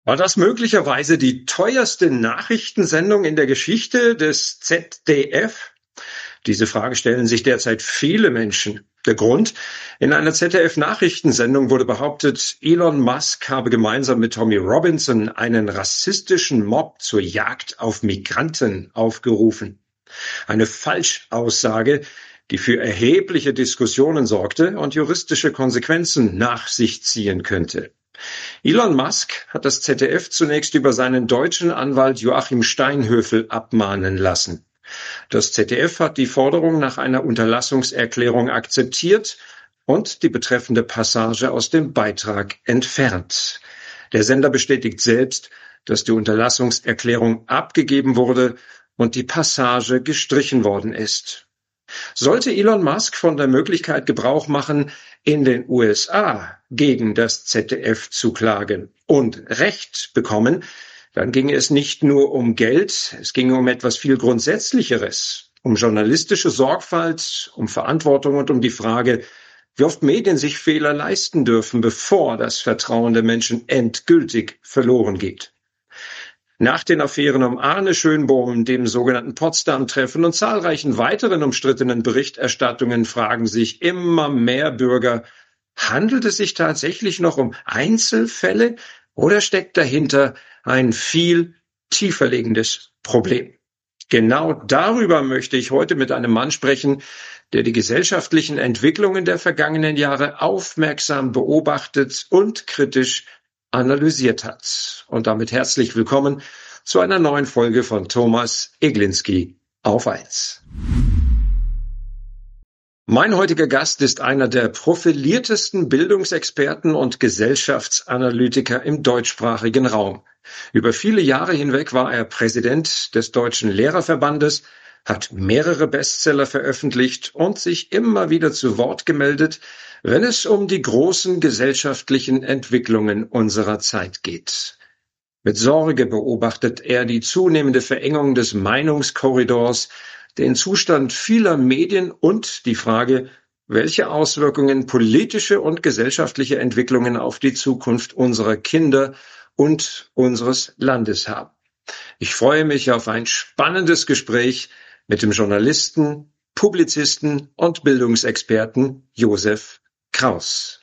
War das möglicherweise die teuerste Nachrichtensendung in der Geschichte des ZDF? Diese Frage stellen sich derzeit viele Menschen. Der Grund? In einer ZDF-Nachrichtensendung wurde behauptet, Elon Musk habe gemeinsam mit Tommy Robinson einen rassistischen Mob zur Jagd auf Migranten aufgerufen. Eine Falschaussage, die für erhebliche Diskussionen sorgte und juristische Konsequenzen nach sich ziehen könnte. Elon Musk hat das ZDF zunächst über seinen deutschen Anwalt Joachim Steinhöfel abmahnen lassen. Das ZDF hat die Forderung nach einer Unterlassungserklärung akzeptiert und die betreffende Passage aus dem Beitrag entfernt. Der Sender bestätigt selbst, dass die Unterlassungserklärung abgegeben wurde und die Passage gestrichen worden ist. Sollte Elon Musk von der Möglichkeit Gebrauch machen, in den USA gegen das ZDF zu klagen und Recht bekommen, dann ginge es nicht nur um Geld, es ginge um etwas viel Grundsätzlicheres, um journalistische Sorgfalt, um Verantwortung und um die Frage, wie oft Medien sich Fehler leisten dürfen, bevor das Vertrauen der Menschen endgültig verloren geht. Nach den Affären um Arne Schönbohm, dem sogenannten Potsdam-Treffen und zahlreichen weiteren umstrittenen Berichterstattungen fragen sich immer mehr Bürger, handelt es sich tatsächlich noch um Einzelfälle oder steckt dahinter ein viel tiefer liegendes Problem? Genau darüber möchte ich heute mit einem Mann sprechen, der die gesellschaftlichen Entwicklungen der vergangenen Jahre aufmerksam beobachtet und kritisch analysiert hat. Und damit herzlich willkommen zu einer neuen Folge von Thomas Eglinski auf 1. Mein heutiger Gast ist einer der profiliertesten Bildungsexperten und Gesellschaftsanalytiker im deutschsprachigen Raum. Über viele Jahre hinweg war er Präsident des Deutschen Lehrerverbandes, hat mehrere Bestseller veröffentlicht und sich immer wieder zu Wort gemeldet, wenn es um die großen gesellschaftlichen Entwicklungen unserer Zeit geht. Mit Sorge beobachtet er die zunehmende Verengung des Meinungskorridors, den Zustand vieler Medien und die Frage, welche Auswirkungen politische und gesellschaftliche Entwicklungen auf die Zukunft unserer Kinder und unseres Landes haben. Ich freue mich auf ein spannendes Gespräch mit dem Journalisten, Publizisten und Bildungsexperten Josef Kraus.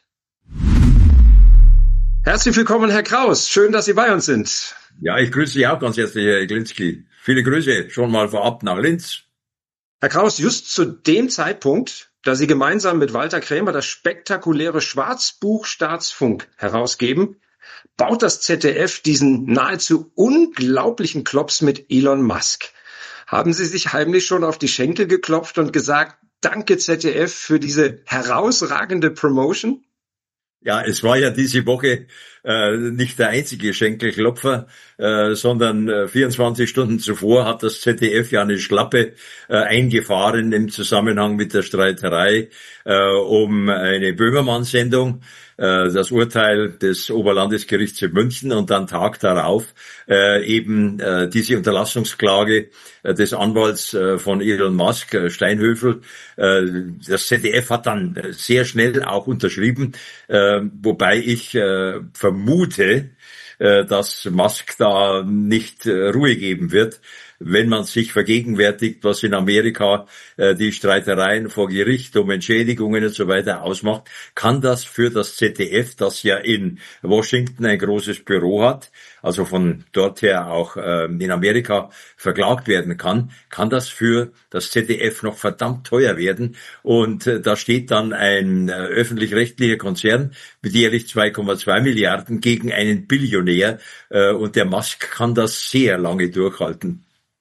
Herzlich willkommen, Herr Kraus. Schön, dass Sie bei uns sind. Ja, ich grüße Sie auch ganz herzlich, Herr Eglinski. Viele Grüße schon mal vorab nach Linz. Herr Kraus, just zu dem Zeitpunkt, da Sie gemeinsam mit Walter Krämer das spektakuläre Schwarzbuch Staatsfunk herausgeben, baut das ZDF diesen nahezu unglaublichen Klops mit Elon Musk. Haben Sie sich heimlich schon auf die Schenkel geklopft und gesagt, danke ZDF für diese herausragende Promotion? Ja, es war ja diese Woche nicht der einzige Schenkelklopfer, sondern 24 Stunden zuvor hat das ZDF ja eine Schlappe eingefahren im Zusammenhang mit der Streiterei um eine Böhmermann-Sendung, das Urteil des Oberlandesgerichts in München und dann Tag darauf eben diese Unterlassungsklage des Anwalts von Elon Musk, Steinhöfel. Das ZDF hat dann sehr schnell auch unterschrieben, wobei ich vermute, dass Musk da nicht Ruhe geben wird, wenn man sich vergegenwärtigt, was in Amerika die Streitereien vor Gericht um Entschädigungen und so weiter ausmacht, kann das für das ZDF, das ja in Washington ein großes Büro hat, also von dort her auch in Amerika verklagt werden kann das für das ZDF noch verdammt teuer werden. Und da steht dann ein öffentlich-rechtlicher Konzern mit jährlich 2,2 Milliarden gegen einen Billionär und der Musk kann das sehr lange durchhalten.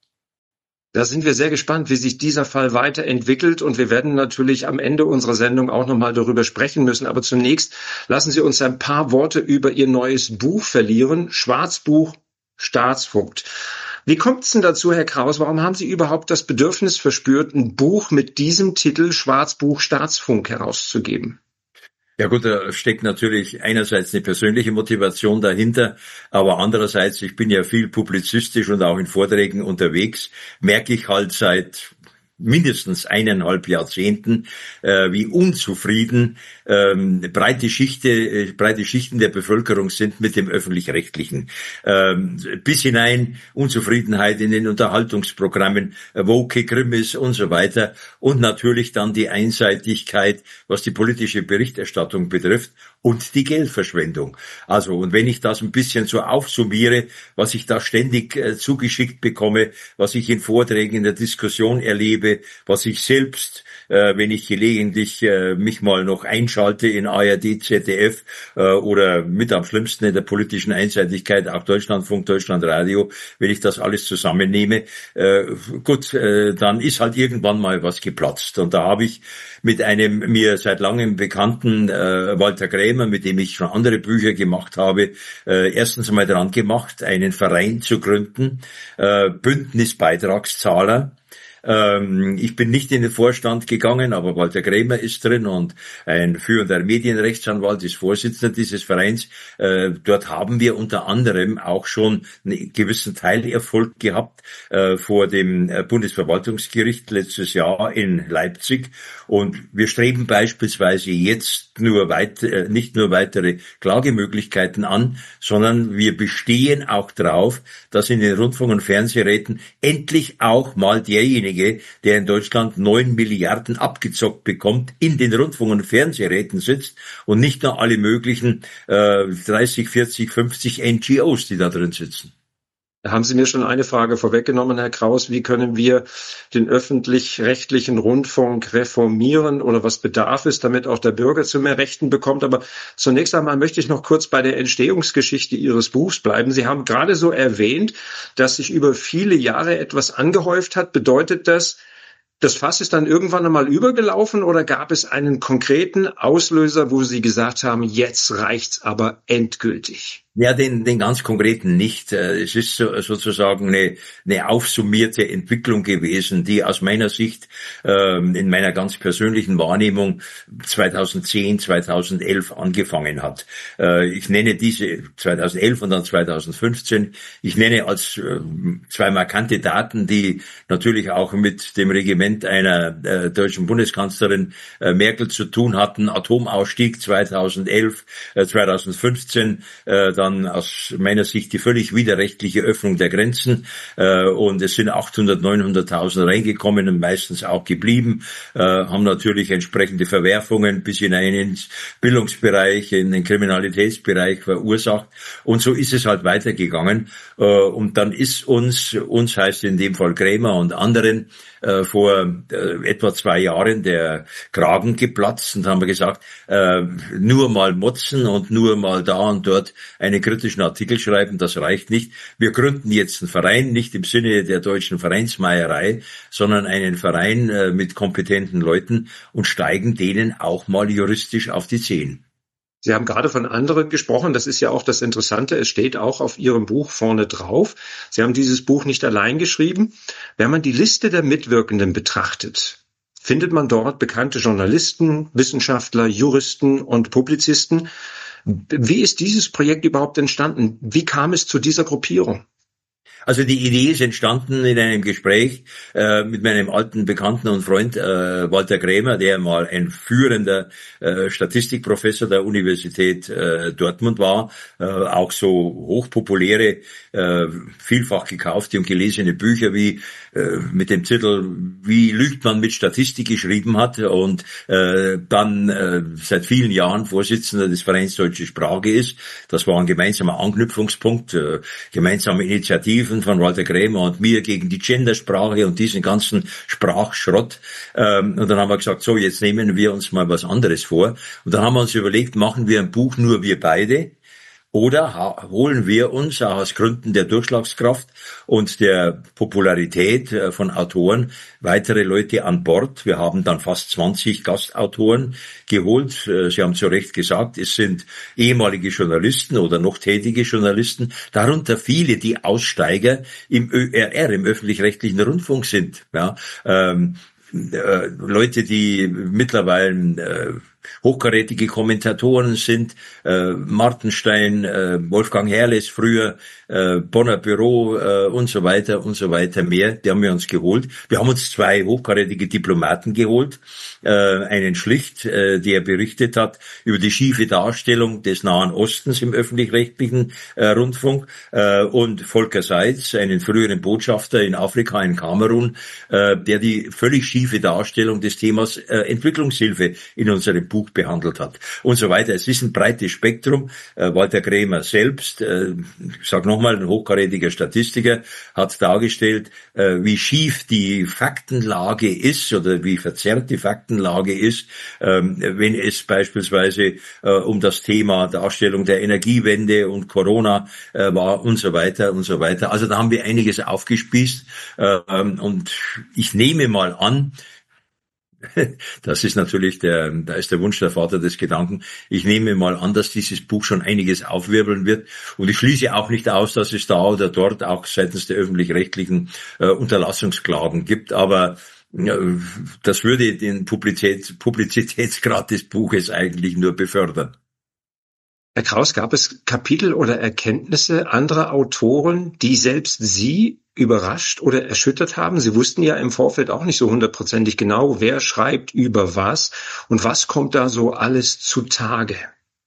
Da sind wir sehr gespannt, wie sich dieser Fall weiterentwickelt und wir werden natürlich am Ende unserer Sendung auch nochmal darüber sprechen müssen. Aber zunächst lassen Sie uns ein paar Worte über Ihr neues Buch verlieren, Schwarzbuch Staatsfunk. Wie kommt es denn dazu, Herr Kraus? Warum haben Sie überhaupt das Bedürfnis verspürt, ein Buch mit diesem Titel Schwarzbuch Staatsfunk herauszugeben? Ja gut, da steckt natürlich einerseits eine persönliche Motivation dahinter, aber andererseits, ich bin ja viel publizistisch und auch in Vorträgen unterwegs, merke ich halt seit mindestens 1,5 Jahrzehnten, wie unzufrieden breite Schichten der Bevölkerung sind mit dem Öffentlich-Rechtlichen. Bis hinein Unzufriedenheit in den Unterhaltungsprogrammen, woke Krimis und so weiter. Und natürlich dann die Einseitigkeit, was die politische Berichterstattung betrifft und die Geldverschwendung. Also, und wenn ich das ein bisschen so aufsummiere, was ich da ständig zugeschickt bekomme, was ich in Vorträgen, in der Diskussion erlebe, was ich selbst, wenn ich gelegentlich mich mal noch einschalte in ARD, ZDF oder mit am schlimmsten in der politischen Einseitigkeit auch Deutschlandfunk, Deutschlandradio, wenn ich das alles zusammennehme, dann ist halt irgendwann mal was geplatzt. Und da habe ich mit einem mir seit langem bekannten Walter Krämer, mit dem ich schon andere Bücher gemacht habe, erstens einmal dran gemacht, einen Verein zu gründen, Bündnisbeitragszahler. Ich bin nicht in den Vorstand gegangen, aber Walter Krämer ist drin und ein führender Medienrechtsanwalt ist Vorsitzender dieses Vereins. Dort haben wir unter anderem auch schon einen gewissen Teilerfolg gehabt vor dem Bundesverwaltungsgericht letztes Jahr in Leipzig. Und wir streben beispielsweise jetzt nicht nur weitere Klagemöglichkeiten an, sondern wir bestehen auch drauf, dass in den Rundfunk- und Fernsehräten endlich auch mal derjenige, der in Deutschland 9 Milliarden abgezockt bekommt, in den Rundfunk- und Fernsehräten sitzt und nicht nur alle möglichen 30, 40, 50 NGOs, die da drin sitzen. Da haben Sie mir schon eine Frage vorweggenommen, Herr Kraus. Wie können wir den öffentlich-rechtlichen Rundfunk reformieren oder was bedarf es, damit auch der Bürger zu mehr Rechten bekommt? Aber zunächst einmal möchte ich noch kurz bei der Entstehungsgeschichte Ihres Buchs bleiben. Sie haben gerade so erwähnt, dass sich über viele Jahre etwas angehäuft hat. Bedeutet das, das Fass ist dann irgendwann einmal übergelaufen oder gab es einen konkreten Auslöser, wo Sie gesagt haben, jetzt reicht's aber endgültig? Ja, den ganz konkreten nicht. Es ist sozusagen eine aufsummierte Entwicklung gewesen, die aus meiner Sicht in meiner ganz persönlichen Wahrnehmung 2010, 2011 angefangen hat. Ich nenne diese 2011 und dann 2015. Ich nenne als zwei markante Daten, die natürlich auch mit dem Regiment einer deutschen Bundeskanzlerin Merkel zu tun hatten. Atomausstieg 2011, 2015, dann aus meiner Sicht die völlig widerrechtliche Öffnung der Grenzen und es sind 800.000, 900.000 reingekommen und meistens auch geblieben, haben natürlich entsprechende Verwerfungen bis hinein ins Bildungsbereich, in den Kriminalitätsbereich verursacht und so ist es halt weitergegangen und dann ist uns heißt in dem Fall Krämer und anderen vor etwa 2 Jahren der Kragen geplatzt und haben wir gesagt, nur mal motzen und nur mal da und dort einen kritischen Artikel schreiben, das reicht nicht. Wir gründen jetzt einen Verein, nicht im Sinne der deutschen Vereinsmeierei, sondern einen Verein mit kompetenten Leuten und steigen denen auch mal juristisch auf die Zehen. Sie haben gerade von anderen gesprochen. Das ist ja auch das Interessante. Es steht auch auf Ihrem Buch vorne drauf. Sie haben dieses Buch nicht allein geschrieben. Wenn man die Liste der Mitwirkenden betrachtet, findet man dort bekannte Journalisten, Wissenschaftler, Juristen und Publizisten. Wie ist dieses Projekt überhaupt entstanden? Wie kam es zu dieser Gruppierung? Also die Idee ist entstanden in einem Gespräch mit meinem alten Bekannten und Freund Walter Krämer, der mal ein führender Statistikprofessor der Universität Dortmund war, auch so hochpopuläre, vielfach gekaufte und gelesene Bücher wie mit dem Titel Wie lügt man mit Statistik geschrieben hat und dann seit vielen Jahren Vorsitzender des Vereins Deutsche Sprache ist. Das war ein gemeinsamer Anknüpfungspunkt, gemeinsame Initiativen von Walter Krämer und mir gegen die Gendersprache und diesen ganzen Sprachschrott. Und dann haben wir gesagt, so, jetzt nehmen wir uns mal was anderes vor. Und dann haben wir uns überlegt, machen wir ein Buch nur wir beide? Oder holen wir uns auch aus Gründen der Durchschlagskraft und der Popularität von Autoren weitere Leute an Bord. Wir haben dann fast 20 Gastautoren geholt. Sie haben zu Recht gesagt, es sind ehemalige Journalisten oder noch tätige Journalisten, darunter viele, die Aussteiger im ÖRR, im öffentlich-rechtlichen Rundfunk sind. Ja, Leute, die mittlerweile hochkarätige Kommentatoren sind, Martenstein, Wolfgang Herrles früher, Bonner Büro und so weiter mehr, die haben wir uns geholt. Wir haben uns 2 hochkarätige Diplomaten geholt, einen Schlicht, der berichtet hat über die schiefe Darstellung des Nahen Ostens im öffentlich-rechtlichen Rundfunk, und Volker Seitz, einen früheren Botschafter in Afrika, in Kamerun, der die völlig schiefe Darstellung des Themas Entwicklungshilfe in unserem Buch behandelt hat und so weiter. Es ist ein breites Spektrum. Walter Krämer selbst, ich sage nochmal, ein hochkarätiger Statistiker, hat dargestellt, wie schief die Faktenlage ist oder wie verzerrt die Faktenlage ist, wenn es beispielsweise um das Thema Darstellung der Energiewende und Corona war und so weiter und so weiter. Also da haben wir einiges aufgespießt, und ich nehme mal an, das ist natürlich da ist der Wunsch der Vater des Gedanken. Ich nehme mal an, dass dieses Buch schon einiges aufwirbeln wird. Und ich schließe auch nicht aus, dass es da oder dort auch seitens der öffentlich-rechtlichen Unterlassungsklagen gibt. Aber das würde den Publizitätsgrad des Buches eigentlich nur befördern. Herr Kraus, gab es Kapitel oder Erkenntnisse anderer Autoren, die selbst Sie überrascht oder erschüttert haben? Sie wussten ja im Vorfeld auch nicht so hundertprozentig genau, wer schreibt über was und was kommt da so alles zutage?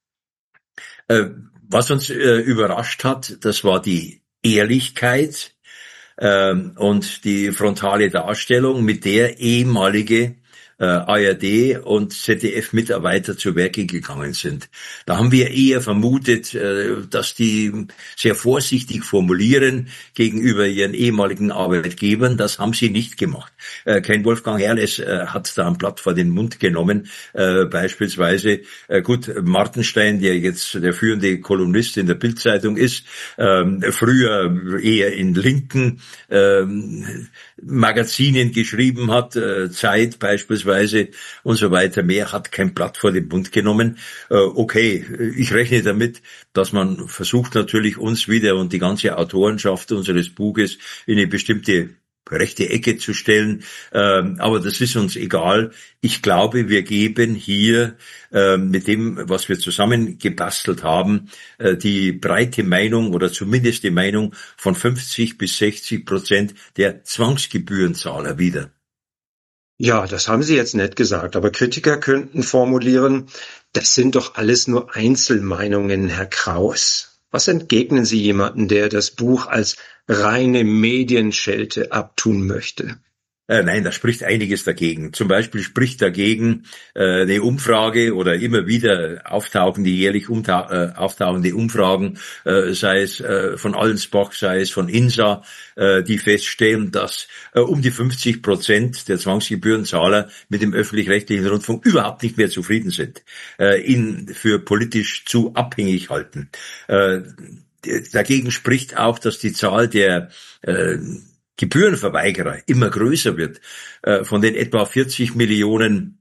Was uns überrascht hat, das war die Ehrlichkeit und die frontale Darstellung, mit der ehemalige ARD und ZDF-Mitarbeiter zu Werke gegangen sind. Da haben wir eher vermutet, dass die sehr vorsichtig formulieren gegenüber ihren ehemaligen Arbeitgebern. Das haben sie nicht gemacht. Kein Wolfgang Herrles hat da ein Blatt vor den Mund genommen. Beispielsweise, gut, Martenstein, der jetzt der führende Kolumnist in der Bild-Zeitung ist, früher eher in linken Magazinen geschrieben hat, Zeit beispielsweise und so weiter mehr, hat kein Blatt vor den Mund genommen. Okay, ich rechne damit, dass man versucht natürlich uns wieder und die ganze Autorenschaft unseres Buches in eine bestimmte rechte Ecke zu stellen, aber das ist uns egal. Ich glaube, wir geben hier mit dem, was wir zusammen gebastelt haben, die breite Meinung oder zumindest die Meinung von 50-60% der Zwangsgebührenzahler wieder. Ja, das haben Sie jetzt nett gesagt, aber Kritiker könnten formulieren, das sind doch alles nur Einzelmeinungen, Herr Kraus. Was entgegnen Sie jemanden, der das Buch als reine Medienschelte abtun möchte? Nein, da spricht einiges dagegen. Zum Beispiel spricht dagegen eine Umfrage oder immer wieder jährlich auftauchende Umfragen, sei es von Allensbach, sei es von INSA, die feststellen, dass um die 50% der Zwangsgebührenzahler mit dem öffentlich-rechtlichen Rundfunk überhaupt nicht mehr zufrieden sind, ihn für politisch zu abhängig halten. Dagegen spricht auch, dass die Zahl der Gebührenverweigerer immer größer wird. Von den etwa 40 Millionen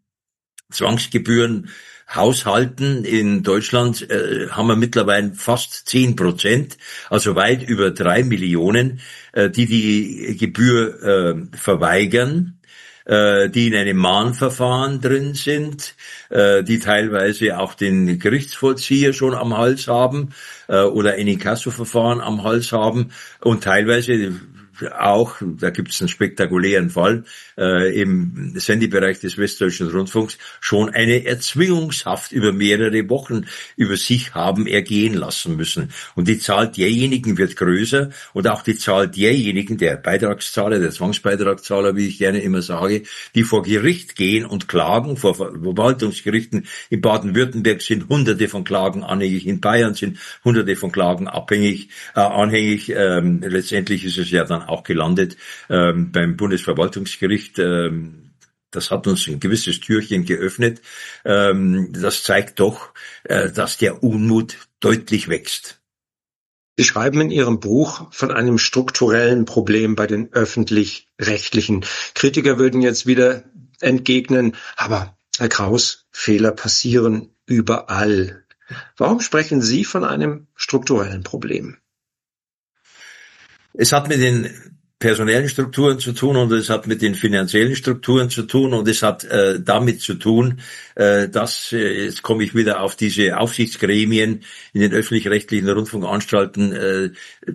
Zwangsgebühren-Haushalten in Deutschland haben wir mittlerweile fast 10%, also weit über 3 Millionen, die Gebühr verweigern, die in einem Mahnverfahren drin sind, die teilweise auch den Gerichtsvollzieher schon am Hals haben oder ein Inkassoverfahren am Hals haben und teilweise auch, da gibt es einen spektakulären Fall, im Sendebereich des Westdeutschen Rundfunks schon eine Erzwingungshaft über mehrere Wochen über sich haben ergehen lassen müssen. Und die Zahl derjenigen wird größer und auch die Zahl derjenigen, der Beitragszahler, der Zwangsbeitragszahler, wie ich gerne immer sage, die vor Gericht gehen und klagen, vor Verwaltungsgerichten. In Baden-Württemberg sind Hunderte von Klagen anhängig, in Bayern sind Hunderte von Klagen anhängig. Letztendlich ist es ja dann auch gelandet beim Bundesverwaltungsgericht. Das hat uns ein gewisses Türchen geöffnet. Das zeigt doch, dass der Unmut deutlich wächst. Sie schreiben in Ihrem Buch von einem strukturellen Problem bei den Öffentlich-Rechtlichen. Kritiker würden jetzt wieder entgegnen, aber Herr Kraus, Fehler passieren überall. Warum sprechen Sie von einem strukturellen Problem? Es hat mit den personellen Strukturen zu tun und es hat mit den finanziellen Strukturen zu tun und es hat damit zu tun, dass, jetzt komme ich wieder auf diese Aufsichtsgremien in den öffentlich-rechtlichen Rundfunkanstalten,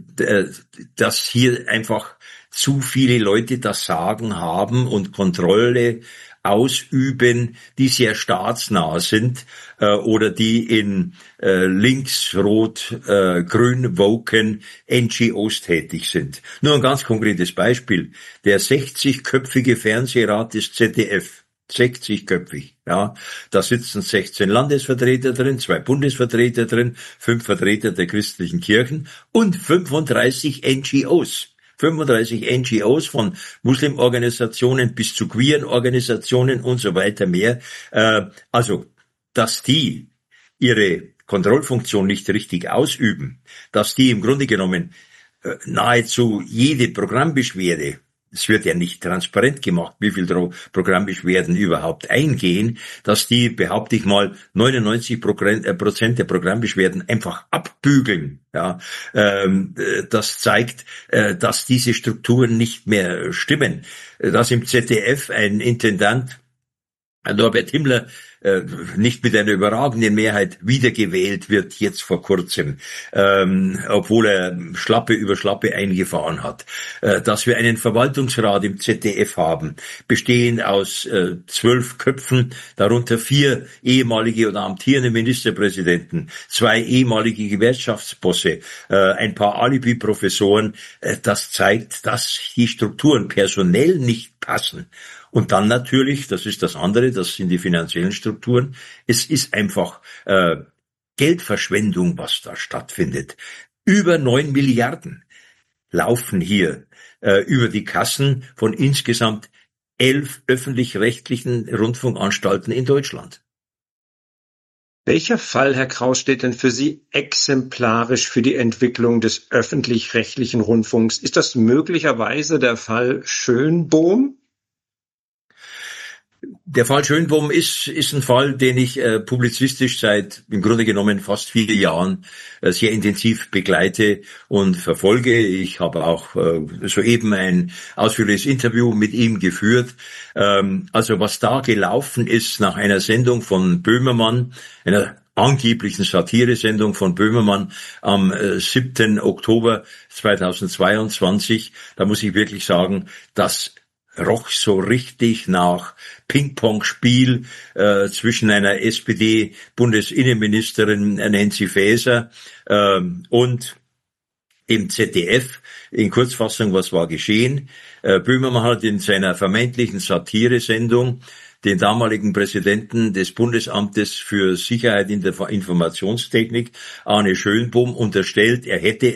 dass hier einfach zu viele Leute das Sagen haben und Kontrolle ausüben, die sehr staatsnah sind oder die in links, rot, grün woken NGOs tätig sind. Nur ein ganz konkretes Beispiel. Der 60-köpfige Fernsehrat des ZDF, 60-köpfig, ja. Da sitzen 16 Landesvertreter drin, 2 Bundesvertreter drin, 5 Vertreter der christlichen Kirchen und 35 NGOs. 35 NGOs von Muslimorganisationen bis zu queeren Organisationen und so weiter mehr. Also, dass die ihre Kontrollfunktion nicht richtig ausüben, dass die im Grunde genommen nahezu jede Programmbeschwerde, es wird ja nicht transparent gemacht, wie viel Programmbeschwerden überhaupt eingehen, dass die, behaupte ich mal, 99% der Programmbeschwerden einfach abbügeln. Ja, das zeigt, dass diese Strukturen nicht mehr stimmen. Dass im ZDF ein Intendant, Norbert Himmler, nicht mit einer überragenden Mehrheit wiedergewählt wird, jetzt vor kurzem, obwohl er Schlappe über Schlappe eingefahren hat, dass wir einen Verwaltungsrat im ZDF haben, bestehend aus 12 Köpfen, darunter 4 ehemalige oder amtierende Ministerpräsidenten, 2 ehemalige Gewerkschaftsbosse, ein paar Alibi-Professoren, das zeigt, dass die Strukturen personell nicht passen. Und dann natürlich, das ist das andere, das sind die finanziellen Strukturen, es ist einfach Geldverschwendung, was da stattfindet. Über 9 Milliarden laufen hier über die Kassen von insgesamt 11 öffentlich-rechtlichen Rundfunkanstalten in Deutschland. Welcher Fall, Herr Kraus, steht denn für Sie exemplarisch für die Entwicklung des öffentlich-rechtlichen Rundfunks? Ist das möglicherweise der Fall Schönbohm? Der Fall Schönbohm ist ein Fall, den ich publizistisch seit im Grunde genommen fast 4 Jahren sehr intensiv begleite und verfolge. Ich habe auch soeben ein ausführliches Interview mit ihm geführt. Also was da gelaufen ist nach einer Sendung von Böhmermann, einer angeblichen Satiresendung von Böhmermann am 7. Oktober 2022, da muss ich wirklich sagen, dass roch so richtig nach Ping-Pong-Spiel zwischen einer SPD-Bundesinnenministerin Nancy Faeser und dem ZDF. In Kurzfassung, was war geschehen? Böhmermann hat in seiner vermeintlichen Satiresendung den damaligen Präsidenten des Bundesamtes für Sicherheit in der Informationstechnik, Arne Schönbohm, unterstellt, er hätte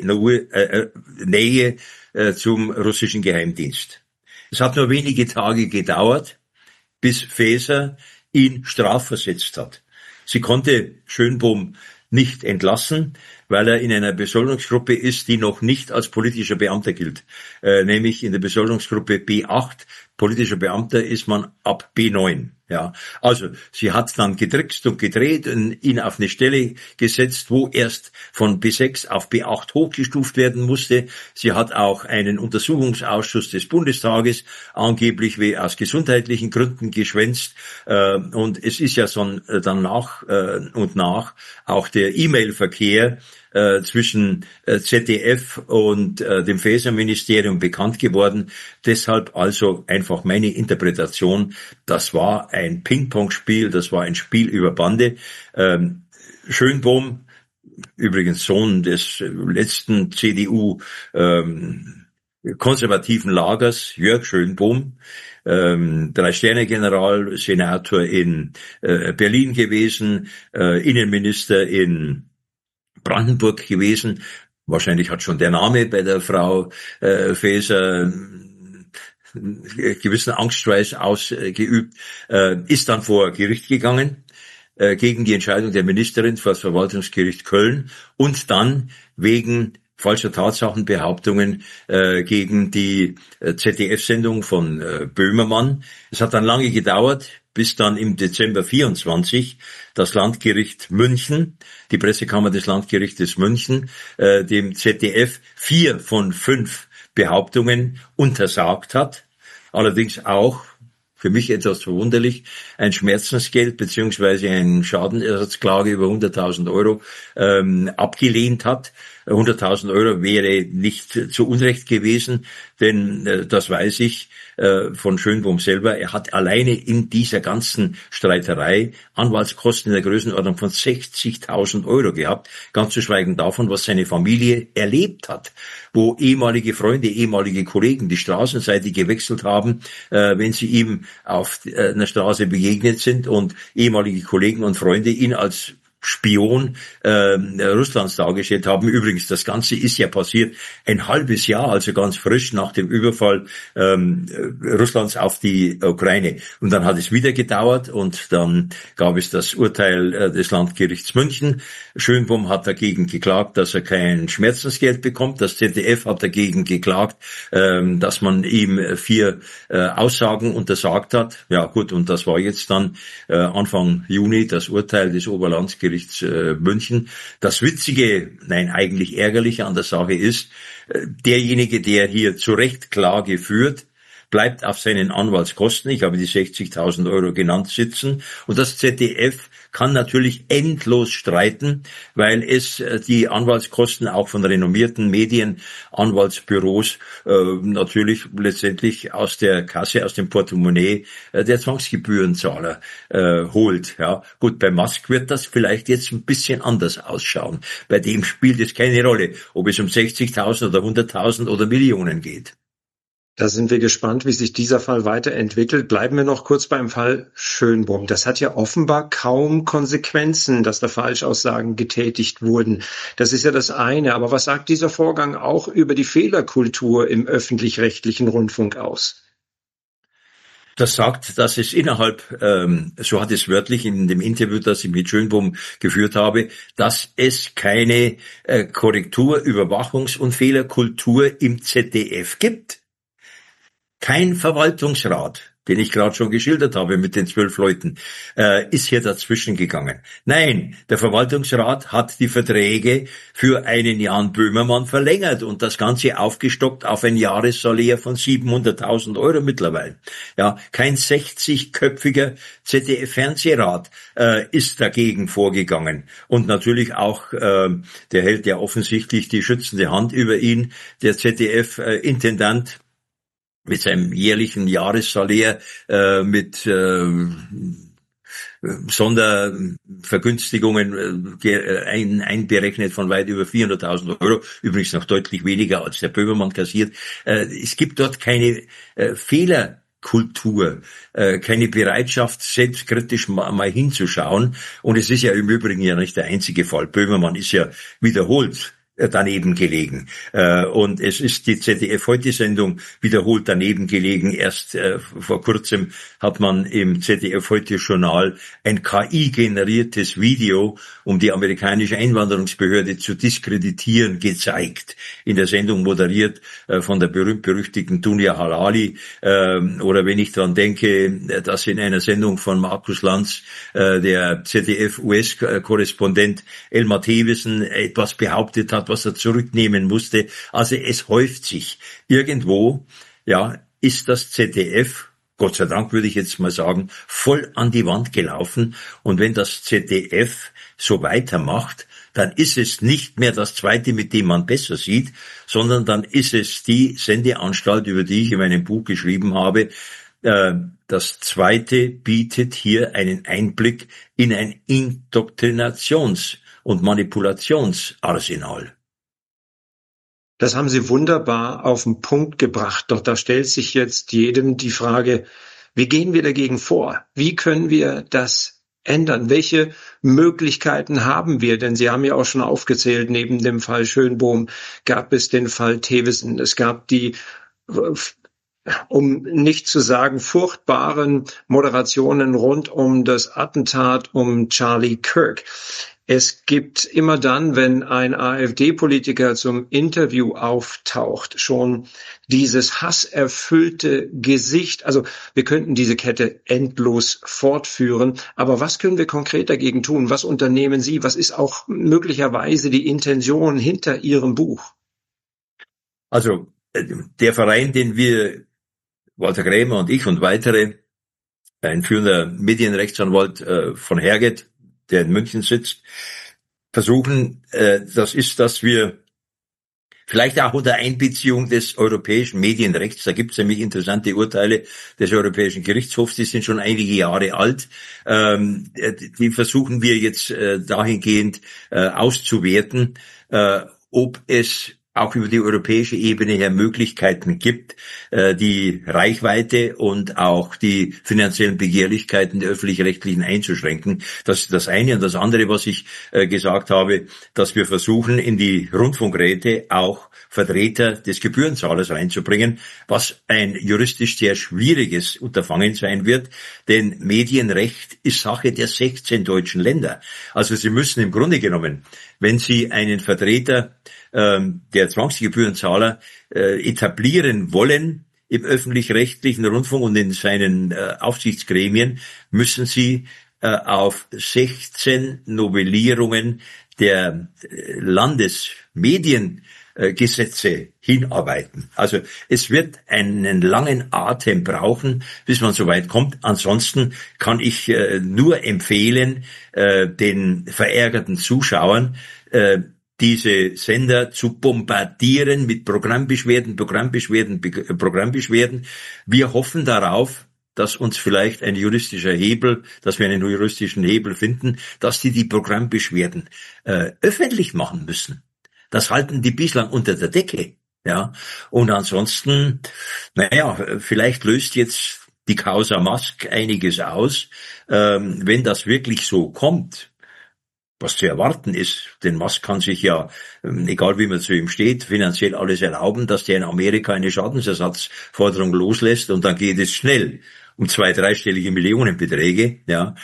Nähe zum russischen Geheimdienst. Es hat nur wenige Tage gedauert, bis Faeser ihn strafversetzt hat. Sie konnte Schönbohm nicht entlassen, weil er in einer Besoldungsgruppe ist, die noch nicht als politischer Beamter gilt, nämlich in der Besoldungsgruppe B8. Politischer Beamter ist man ab B9. Ja, also sie hat dann getrickst und gedreht und ihn auf eine Stelle gesetzt, wo erst von B6 auf B8 hochgestuft werden musste. Sie hat auch einen Untersuchungsausschuss des Bundestages angeblich wie aus gesundheitlichen Gründen geschwänzt. Und es ist ja so dann nach und nach auch der E-Mail-Verkehr zwischen ZDF und dem Faeser-Ministerium bekannt geworden. Deshalb also einfach meine Interpretation, das war ein Ping-Pong-Spiel, das war ein Spiel über Bande. Schönbohm, übrigens Sohn des letzten CDU konservativen Lagers, Jörg Schönbohm, 3-Sterne-General, Senator in Berlin gewesen, Innenminister in Brandenburg gewesen. Wahrscheinlich hat schon der Name bei der Frau Faeser gewissen Angstschweiß ausgeübt, ist dann vor Gericht gegangen gegen die Entscheidung der Ministerin vor das Verwaltungsgericht Köln und dann wegen falscher Tatsachenbehauptungen gegen die ZDF-Sendung von Böhmermann. Es hat dann lange gedauert, bis dann im Dezember 24 das Landgericht München, die Pressekammer des Landgerichtes München, dem ZDF 4 von 5 Behauptungen untersagt hat. Allerdings auch, für mich etwas verwunderlich, ein Schmerzensgeld beziehungsweise eine Schadenersatzklage über 100.000 Euro abgelehnt hat. 100.000 Euro wäre nicht zu Unrecht gewesen, denn das weiß ich von Schönbohm selber. Er hat alleine in dieser ganzen Streiterei Anwaltskosten in der Größenordnung von 60.000 Euro gehabt, ganz zu schweigen davon, was seine Familie erlebt hat, wo ehemalige Freunde, ehemalige Kollegen die Straßenseite gewechselt haben, wenn sie ihm auf einer Straße begegnet sind und ehemalige Kollegen und Freunde ihn als Spion Russlands dargestellt haben. Übrigens, das Ganze ist ja passiert ein halbes Jahr, also ganz frisch nach dem Überfall Russlands auf die Ukraine. Und dann hat es wieder gedauert und dann gab es das Urteil des Landgerichts München. Schönbohm hat dagegen geklagt, dass er kein Schmerzensgeld bekommt. Das ZDF hat dagegen geklagt, dass man ihm 4 Aussagen untersagt hat. Ja gut, und das war jetzt dann Anfang Juni das Urteil des Oberlandesgerichts München. Das Witzige, nein, eigentlich Ärgerliche an der Sache ist, derjenige, der hier zu Recht Klage führt, bleibt auf seinen Anwaltskosten, ich habe die 60.000 Euro genannt, sitzen. Und das ZDF kann natürlich endlos streiten, weil es die Anwaltskosten auch von renommierten Medien, Anwaltsbüros natürlich letztendlich aus der Kasse, aus dem Portemonnaie der Zwangsgebührenzahler holt. Ja, gut, bei Musk wird das vielleicht jetzt ein bisschen anders ausschauen. Bei dem spielt es keine Rolle, ob es um 60.000 oder 100.000 oder Millionen geht. Da sind wir gespannt, wie sich dieser Fall weiterentwickelt. Bleiben wir noch kurz beim Fall Schönbohm. Das hat ja offenbar kaum Konsequenzen, dass da Falschaussagen getätigt wurden. Das ist ja das eine. Aber was sagt dieser Vorgang auch über die Fehlerkultur im öffentlich-rechtlichen Rundfunk aus? Das sagt, dass es innerhalb, so hat es wörtlich in dem Interview, das ich mit Schönbohm geführt habe, dass es keine Korrektur-, Überwachungs- und Fehlerkultur im ZDF gibt. Kein Verwaltungsrat, den ich gerade schon geschildert habe mit den 12 Leuten, ist hier dazwischen gegangen. Nein, der Verwaltungsrat hat die Verträge für einen Jan Böhmermann verlängert und das Ganze aufgestockt auf ein Jahressalär von 700.000 Euro mittlerweile. Ja, kein 60-köpfiger ZDF-Fernsehrat ist dagegen vorgegangen. Und natürlich auch, der hält ja offensichtlich die schützende Hand über ihn, der ZDF-Intendant, mit seinem jährlichen Jahressalär, mit Sondervergünstigungen einberechnet von weit über 400.000 Euro, übrigens noch deutlich weniger als der Böhmermann kassiert. Es gibt dort keine Fehlerkultur, keine Bereitschaft, selbstkritisch mal hinzuschauen. Und es ist ja im Übrigen ja nicht der einzige Fall. Böhmermann ist ja wiederholt daneben gelegen. Und es ist die ZDF-Heute-Sendung wiederholt daneben gelegen. Erst vor kurzem hat man im ZDF-Heute-Journal ein KI-generiertes Video, um die amerikanische Einwanderungsbehörde zu diskreditieren, gezeigt. In der Sendung moderiert von der berühmt-berüchtigten Dunja Halali. Oder wenn ich dran denke, dass in einer Sendung von Markus Lanz der ZDF-US-Korrespondent Elmar Thewissen etwas behauptet hat, was er zurücknehmen musste. Also es häuft sich. Irgendwo, ja, ist das ZDF, Gott sei Dank würde ich jetzt mal sagen, voll an die Wand gelaufen. Und wenn das ZDF so weitermacht, dann ist es nicht mehr das Zweite, mit dem man besser sieht, sondern dann ist es die Sendeanstalt, über die ich in meinem Buch geschrieben habe. Das Zweite bietet hier einen Einblick in ein Indoktrinations- und Manipulationsarsenal. Das haben Sie wunderbar auf den Punkt gebracht. Doch da stellt sich jetzt jedem die Frage, wie gehen wir dagegen vor? Wie können wir das ändern? Welche Möglichkeiten haben wir? Denn Sie haben ja auch schon aufgezählt, neben dem Fall Schönbohm gab es den Fall Thewissen. Es gab die, um nicht zu sagen, furchtbaren Moderationen rund um das Attentat um Charlie Kirk. Es gibt immer dann, wenn ein AfD-Politiker zum Interview auftaucht, schon dieses hasserfüllte Gesicht. Also wir könnten diese Kette endlos fortführen. Aber was können wir konkret dagegen tun? Was unternehmen Sie? Was ist auch möglicherweise die Intention hinter Ihrem Buch? Also der Verein, den wir, Walter Krämer und ich und weitere, ein führender Medienrechtsanwalt von Herget, der in München sitzt, versuchen, das ist, dass wir vielleicht auch unter Einbeziehung des europäischen Medienrechts, da gibt es nämlich interessante Urteile des Europäischen Gerichtshofs, die sind schon einige Jahre alt, die versuchen wir jetzt dahingehend auszuwerten, ob es auch über die europäische Ebene her Möglichkeiten gibt, die Reichweite und auch die finanziellen Begehrlichkeiten der Öffentlich-Rechtlichen einzuschränken. Das ist das eine. Und das andere, was ich gesagt habe, dass wir versuchen, in die Rundfunkräte auch Vertreter des Gebührenzahlers reinzubringen, was ein juristisch sehr schwieriges Unterfangen sein wird, denn Medienrecht ist Sache der 16 deutschen Länder. Also Sie müssen im Grunde genommen, wenn Sie einen Vertreter der Zwangsgebührenzahler etablieren wollen im öffentlich-rechtlichen Rundfunk und in seinen Aufsichtsgremien, müssen Sie auf 16 Novellierungen der Landesmediengesetze hinarbeiten. Also es wird einen langen Atem brauchen, bis man so weit kommt. Ansonsten kann ich nur empfehlen, den verärgerten Zuschauern, diese Sender zu bombardieren mit Programmbeschwerden. Wir hoffen darauf, dass uns vielleicht ein juristischer Hebel, dass wir einen juristischen Hebel finden, dass die Programmbeschwerden öffentlich machen müssen. Das halten die bislang unter der Decke. Ja. Und ansonsten, vielleicht löst jetzt die Causa Musk einiges aus, wenn das wirklich so kommt. Was zu erwarten ist, denn Musk kann sich ja, egal wie man zu ihm steht, finanziell alles erlauben, dass der in Amerika eine Schadensersatzforderung loslässt und dann geht es schnell um 2-, 3-stellige Millionenbeträge, ja,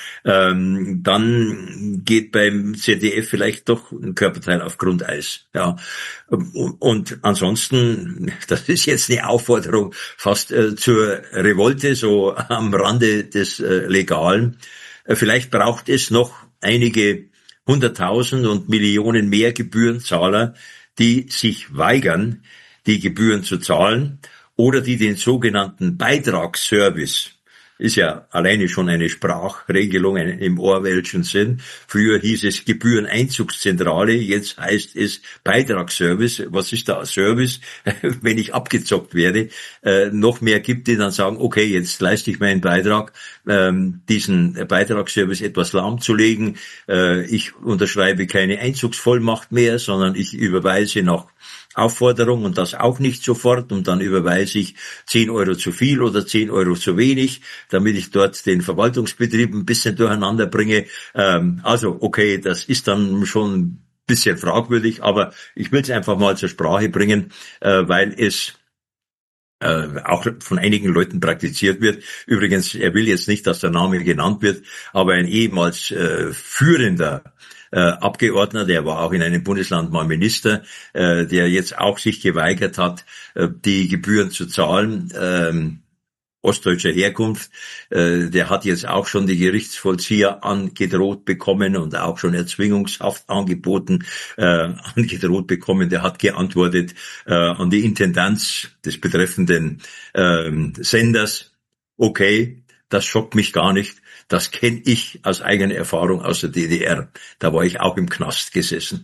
dann geht beim ZDF vielleicht doch ein Körperteil auf Grundeis, ja. Und ansonsten, das ist jetzt eine Aufforderung fast zur Revolte, so am Rande des Legalen. Vielleicht braucht es noch einige 100.000 und Millionen mehr Gebührenzahler, die sich weigern, die Gebühren zu zahlen oder die den sogenannten Beitragsservice, ist ja alleine schon eine Sprachregelung im Orwellschen Sinn. Früher hieß es Gebühreneinzugszentrale, jetzt heißt es Beitragsservice. Was ist da Service? Wenn ich abgezockt werde, noch mehr gibt, die dann sagen, okay, jetzt leiste ich meinen Beitrag, diesen Beitragsservice etwas lahmzulegen. Ich unterschreibe keine Einzugsvollmacht mehr, sondern ich überweise nach Aufforderung und das auch nicht sofort und dann überweise ich 10 Euro zu viel oder 10 Euro zu wenig, damit ich dort den Verwaltungsbetrieb ein bisschen durcheinander bringe. Also okay, das ist dann schon ein bisschen fragwürdig, aber ich will es einfach mal zur Sprache bringen, weil es auch von einigen Leuten praktiziert wird. Übrigens, er will jetzt nicht, dass der Name genannt wird, aber ein ehemals führender Abgeordneter, der war auch in einem Bundesland mal Minister, der jetzt auch sich geweigert hat, die Gebühren zu zahlen, ostdeutscher Herkunft, der hat jetzt auch schon die Gerichtsvollzieher angedroht bekommen und auch schon Erzwingungshaft angedroht bekommen. Der hat geantwortet an die Intendanz des betreffenden Senders, okay, das schockt mich gar nicht, das kenne ich aus eigener Erfahrung aus der DDR. Da war ich auch im Knast gesessen.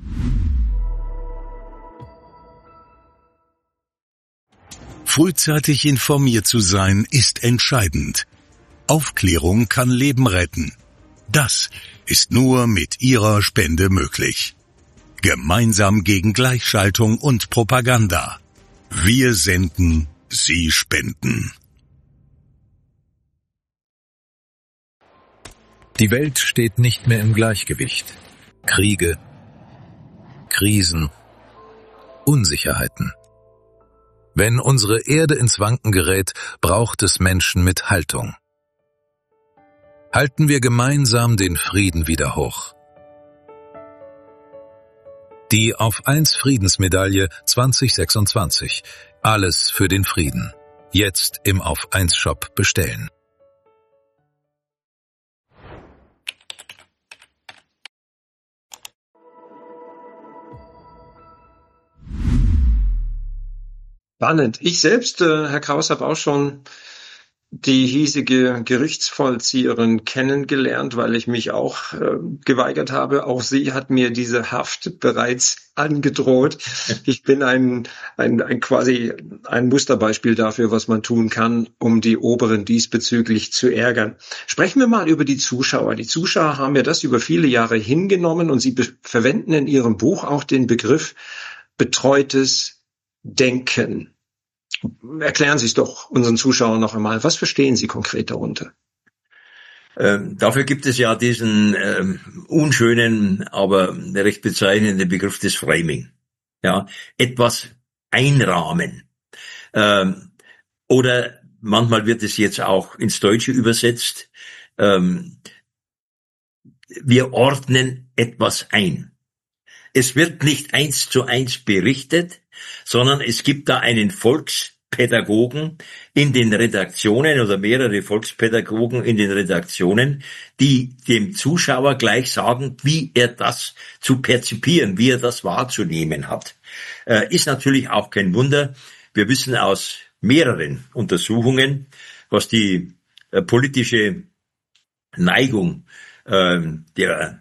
Frühzeitig informiert zu sein, ist entscheidend. Aufklärung kann Leben retten. Das ist nur mit Ihrer Spende möglich. Gemeinsam gegen Gleichschaltung und Propaganda. Wir senden, Sie spenden. Die Welt steht nicht mehr im Gleichgewicht. Kriege, Krisen, Unsicherheiten. Wenn unsere Erde ins Wanken gerät, braucht es Menschen mit Haltung. Halten wir gemeinsam den Frieden wieder hoch. Die Auf 1 Friedensmedaille 2026. Alles für den Frieden. Jetzt im Auf 1 Shop bestellen. Spannend. Ich selbst, Herr Kraus, habe auch schon die hiesige Gerichtsvollzieherin kennengelernt, weil ich mich auch geweigert habe. Auch sie hat mir diese Haft bereits angedroht. Ich bin quasi ein Musterbeispiel dafür, was man tun kann, um die Oberen diesbezüglich zu ärgern. Sprechen wir mal über die Zuschauer. Die Zuschauer haben ja das über viele Jahre hingenommen und Sie verwenden in Ihrem Buch auch den Begriff betreutes Denken. Erklären Sie es doch unseren Zuschauern noch einmal. Was verstehen Sie konkret darunter? Dafür gibt es ja diesen unschönen, aber recht bezeichnenden Begriff des Framing. Ja, etwas einrahmen. Oder manchmal wird es jetzt auch ins Deutsche übersetzt. Wir ordnen etwas ein. Es wird nicht 1:1 berichtet, sondern es gibt da einen Volkspädagogen in den Redaktionen oder mehrere Volkspädagogen in den Redaktionen, die dem Zuschauer gleich sagen, wie er das zu perzipieren, wie er das wahrzunehmen hat. Ist natürlich auch kein Wunder. Wir wissen aus mehreren Untersuchungen, was die politische Neigung der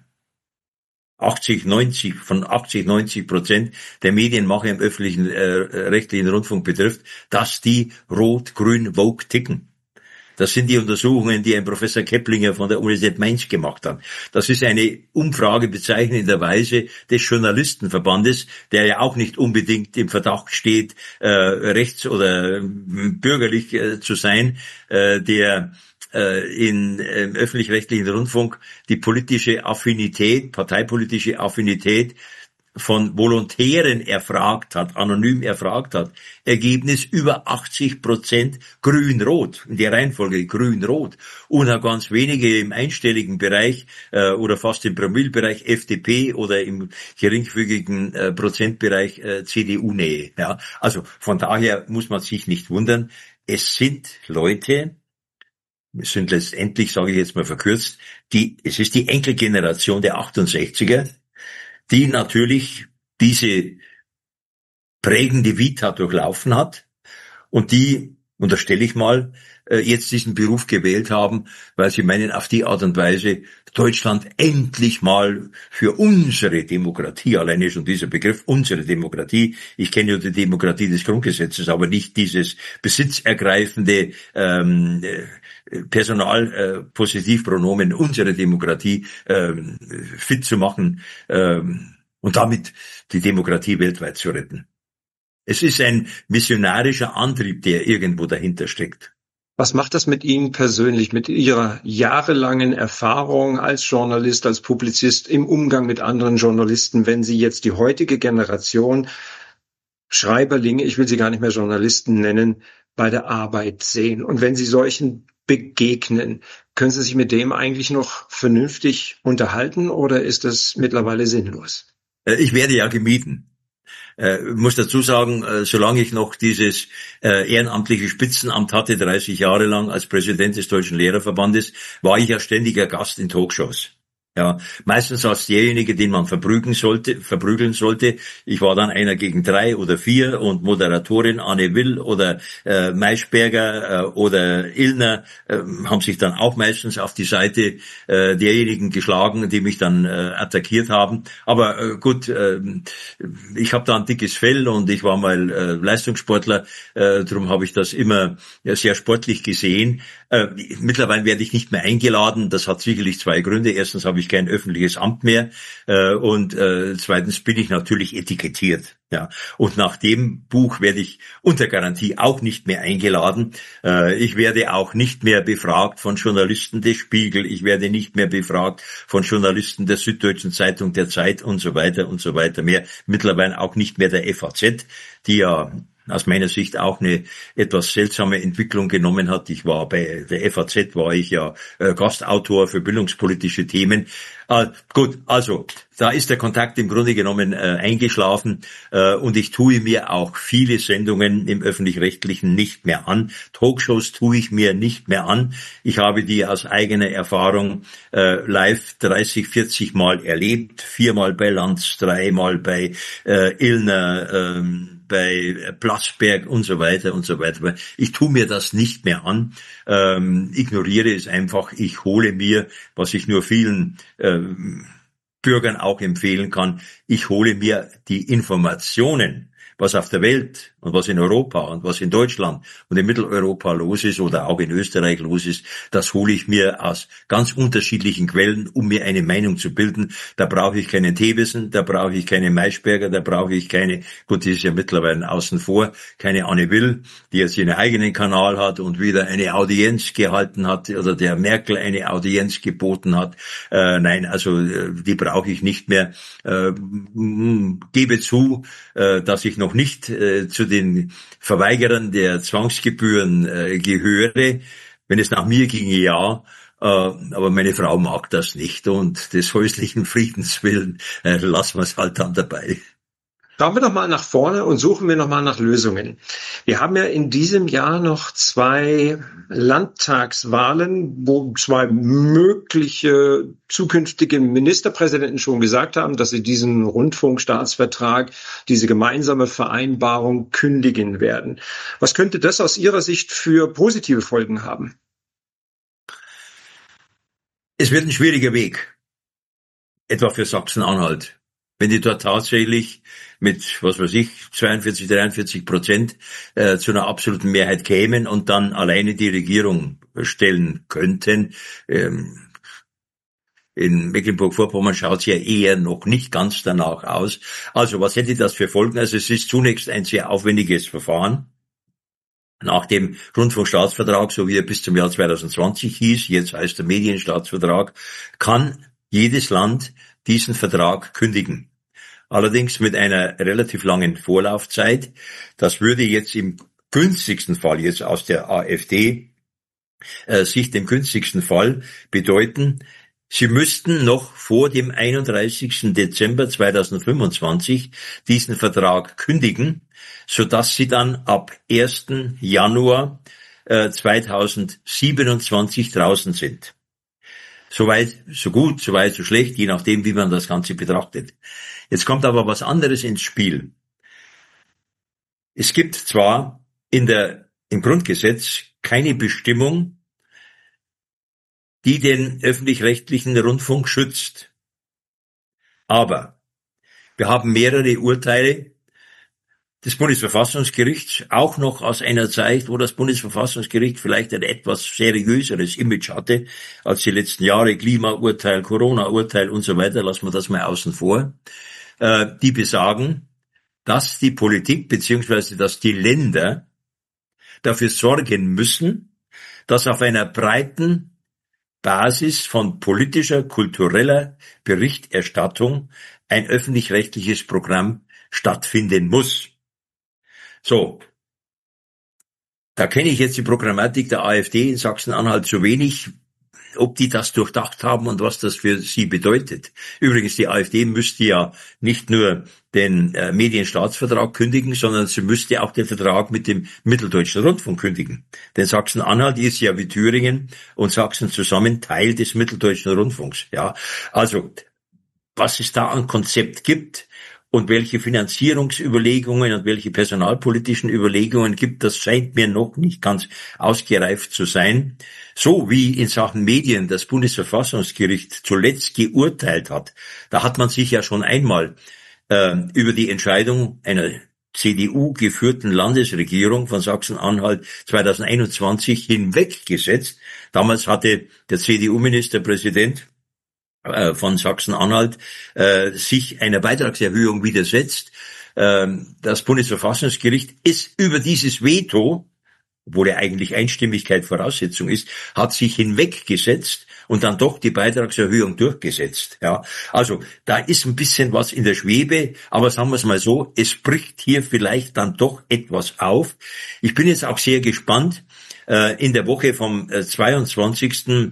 80-90% der Medienmacher im öffentlichen rechtlichen Rundfunk betrifft, dass die rot-grün Vogue ticken. Das sind die Untersuchungen, die ein Professor Keplinger von der Universität Mainz gemacht hat. Das ist eine Umfrage bezeichnenderweise des Journalistenverbandes, der ja auch nicht unbedingt im Verdacht steht, rechts- oder bürgerlich zu sein, der im öffentlich-rechtlichen Rundfunk die politische Affinität, parteipolitische Affinität von Volontären erfragt hat, anonym erfragt hat. Ergebnis über 80% grün-rot, in der Reihenfolge grün-rot. Und auch ganz wenige im einstelligen Bereich oder fast im Promillebereich FDP oder im geringfügigen Prozentbereich CDU-Nähe. Ja, also von daher muss man sich nicht wundern. Es sind Leute, es sind letztendlich, sage ich jetzt mal verkürzt, es ist die Enkelgeneration der 68er, die natürlich diese prägende Vita durchlaufen hat und die, unterstelle ich mal, jetzt diesen Beruf gewählt haben, weil sie meinen, auf die Art und Weise Deutschland endlich mal für unsere Demokratie, alleine schon dieser Begriff, unsere Demokratie, ich kenne ja die Demokratie des Grundgesetzes, aber nicht dieses besitzergreifende Personalpositivpronomen, unsere Demokratie fit zu machen und damit die Demokratie weltweit zu retten. Es ist ein missionarischer Antrieb, der irgendwo dahinter steckt. Was macht das mit Ihnen persönlich, mit Ihrer jahrelangen Erfahrung als Journalist, als Publizist im Umgang mit anderen Journalisten, wenn Sie jetzt die heutige Generation Schreiberlinge, ich will sie gar nicht mehr Journalisten nennen, bei der Arbeit sehen? Und wenn Sie solchen begegnen, können Sie sich mit dem eigentlich noch vernünftig unterhalten oder ist das mittlerweile sinnlos? Ich werde ja gemieden. Muss dazu sagen, solange ich noch dieses ehrenamtliche Spitzenamt hatte, 30 Jahre lang als Präsident des Deutschen Lehrerverbandes, war ich ja ständiger Gast in Talkshows. Ja, meistens als derjenige, den man verprügeln sollte. Ich war dann einer gegen 3 oder 4 und Moderatorin Anne Will oder Maischberger oder Illner haben sich dann auch meistens auf die Seite derjenigen geschlagen, die mich dann attackiert haben. Aber gut, ich habe da ein dickes Fell und ich war mal Leistungssportler, darum habe ich das immer sehr sportlich gesehen. Mittlerweile werde ich nicht mehr eingeladen. Das hat sicherlich 2 Gründe. Erstens habe ich kein öffentliches Amt mehr und zweitens bin ich natürlich etikettiert. Ja, und nach dem Buch werde ich unter Garantie auch nicht mehr eingeladen. Ich werde auch nicht mehr befragt von Journalisten des Spiegel. Ich werde nicht mehr befragt von Journalisten der Süddeutschen Zeitung, der Zeit und so weiter mehr. Mittlerweile auch nicht mehr der FAZ, die ja aus meiner Sicht auch eine etwas seltsame Entwicklung genommen hat. Ich war bei der FAZ, war ich ja Gastautor für bildungspolitische Themen. Gut, also da ist der Kontakt im Grunde genommen eingeschlafen und ich tue mir auch viele Sendungen im Öffentlich-Rechtlichen nicht mehr an. Talkshows tue ich mir nicht mehr an. Ich habe die aus eigener Erfahrung live 30, 40 Mal erlebt. 4-mal bei Lanz, 3-mal bei Illner, bei Plasberg und so weiter und so weiter. Ich tue mir das nicht mehr an, ignoriere es einfach. Ich hole mir, was ich nur vielen Bürgern auch empfehlen kann, ich hole mir die Informationen, was auf der Welt und was in Europa und was in Deutschland und in Mitteleuropa los ist oder auch in Österreich los ist, das hole ich mir aus ganz unterschiedlichen Quellen, um mir eine Meinung zu bilden. Da brauche ich keinen Thewissen, da brauche ich keine Maischberger, da brauche ich keine, gut, die ist ja mittlerweile außen vor, keine Anne Will, die jetzt ihren eigenen Kanal hat und wieder eine Audienz gehalten hat oder der Merkel eine Audienz geboten hat. Nein, also die brauche ich nicht mehr. Gebe zu, dass ich noch nicht zu den Verweigerern der Zwangsgebühren gehöre. Wenn es nach mir ginge, ja. Aber meine Frau mag das nicht und des häuslichen Friedens willen lassen wir es halt dann dabei. Schauen wir doch mal nach vorne und suchen wir noch mal nach Lösungen. Wir haben ja in diesem Jahr noch 2 Landtagswahlen, wo 2 mögliche zukünftige Ministerpräsidenten schon gesagt haben, dass sie diesen Rundfunkstaatsvertrag, diese gemeinsame Vereinbarung kündigen werden. Was könnte das aus Ihrer Sicht für positive Folgen haben? Es wird ein schwieriger Weg, etwa für Sachsen-Anhalt. Wenn die dort tatsächlich mit, 42-43% zu einer absoluten Mehrheit kämen und dann alleine die Regierung stellen könnten. In Mecklenburg-Vorpommern schaut es ja eher noch nicht ganz danach aus. Also was hätte das für Folgen? Also es ist zunächst ein sehr aufwendiges Verfahren. Nach dem Rundfunkstaatsvertrag, so wie er bis zum Jahr 2020 hieß, jetzt heißt der Medienstaatsvertrag, kann jedes Land diesen Vertrag kündigen. Allerdings mit einer relativ langen Vorlaufzeit. Das würde jetzt im günstigsten Fall, jetzt aus der AfD, Sicht im günstigsten Fall bedeuten, Sie müssten noch vor dem 31. Dezember 2025 diesen Vertrag kündigen, sodass Sie dann ab 1. Januar 2027 draußen sind. Soweit, so gut, soweit, so schlecht, je nachdem, wie man das Ganze betrachtet. Jetzt kommt aber was anderes ins Spiel. Es gibt zwar im Grundgesetz keine Bestimmung, die den öffentlich-rechtlichen Rundfunk schützt. Aber wir haben mehrere Urteile des Bundesverfassungsgerichts, auch noch aus einer Zeit, wo das Bundesverfassungsgericht vielleicht ein etwas seriöseres Image hatte als die letzten Jahre, Klimaurteil, Corona-Urteil und so weiter, lassen wir das mal außen vor, die besagen, dass die Politik bzw. dass die Länder dafür sorgen müssen, dass auf einer breiten Basis von politischer, kultureller Berichterstattung ein öffentlich-rechtliches Programm stattfinden muss. So, da kenne ich jetzt die Programmatik der AfD in Sachsen-Anhalt zu wenig, ob die das durchdacht haben und was das für sie bedeutet. Übrigens, die AfD müsste ja nicht nur den Medienstaatsvertrag kündigen, sondern sie müsste auch den Vertrag mit dem Mitteldeutschen Rundfunk kündigen. Denn Sachsen-Anhalt ist ja wie Thüringen und Sachsen zusammen Teil des Mitteldeutschen Rundfunks. Ja, also was es da an Konzept gibt und welche Finanzierungsüberlegungen und welche personalpolitischen Überlegungen gibt, das scheint mir noch nicht ganz ausgereift zu sein. So wie in Sachen Medien das Bundesverfassungsgericht zuletzt geurteilt hat, da hat man sich ja schon einmal über die Entscheidung einer CDU-geführten Landesregierung von Sachsen-Anhalt 2021 hinweggesetzt. Damals hatte der CDU-Ministerpräsident von Sachsen-Anhalt sich einer Beitragserhöhung widersetzt. Das Bundesverfassungsgericht ist über dieses Veto, obwohl ja eigentlich Einstimmigkeit Voraussetzung ist, hat sich hinweggesetzt und dann doch die Beitragserhöhung durchgesetzt. Ja, also da ist ein bisschen was in der Schwebe, aber sagen wir es mal so, es bricht hier vielleicht dann doch etwas auf. Ich bin jetzt auch sehr gespannt. In der Woche vom 22.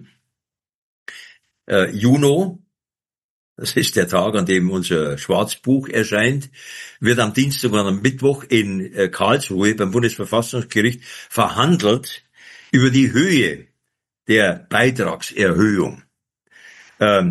Juni, das ist der Tag, an dem unser Schwarzbuch erscheint, wird am Dienstag und am Mittwoch in Karlsruhe beim Bundesverfassungsgericht verhandelt über die Höhe der Beitragserhöhung.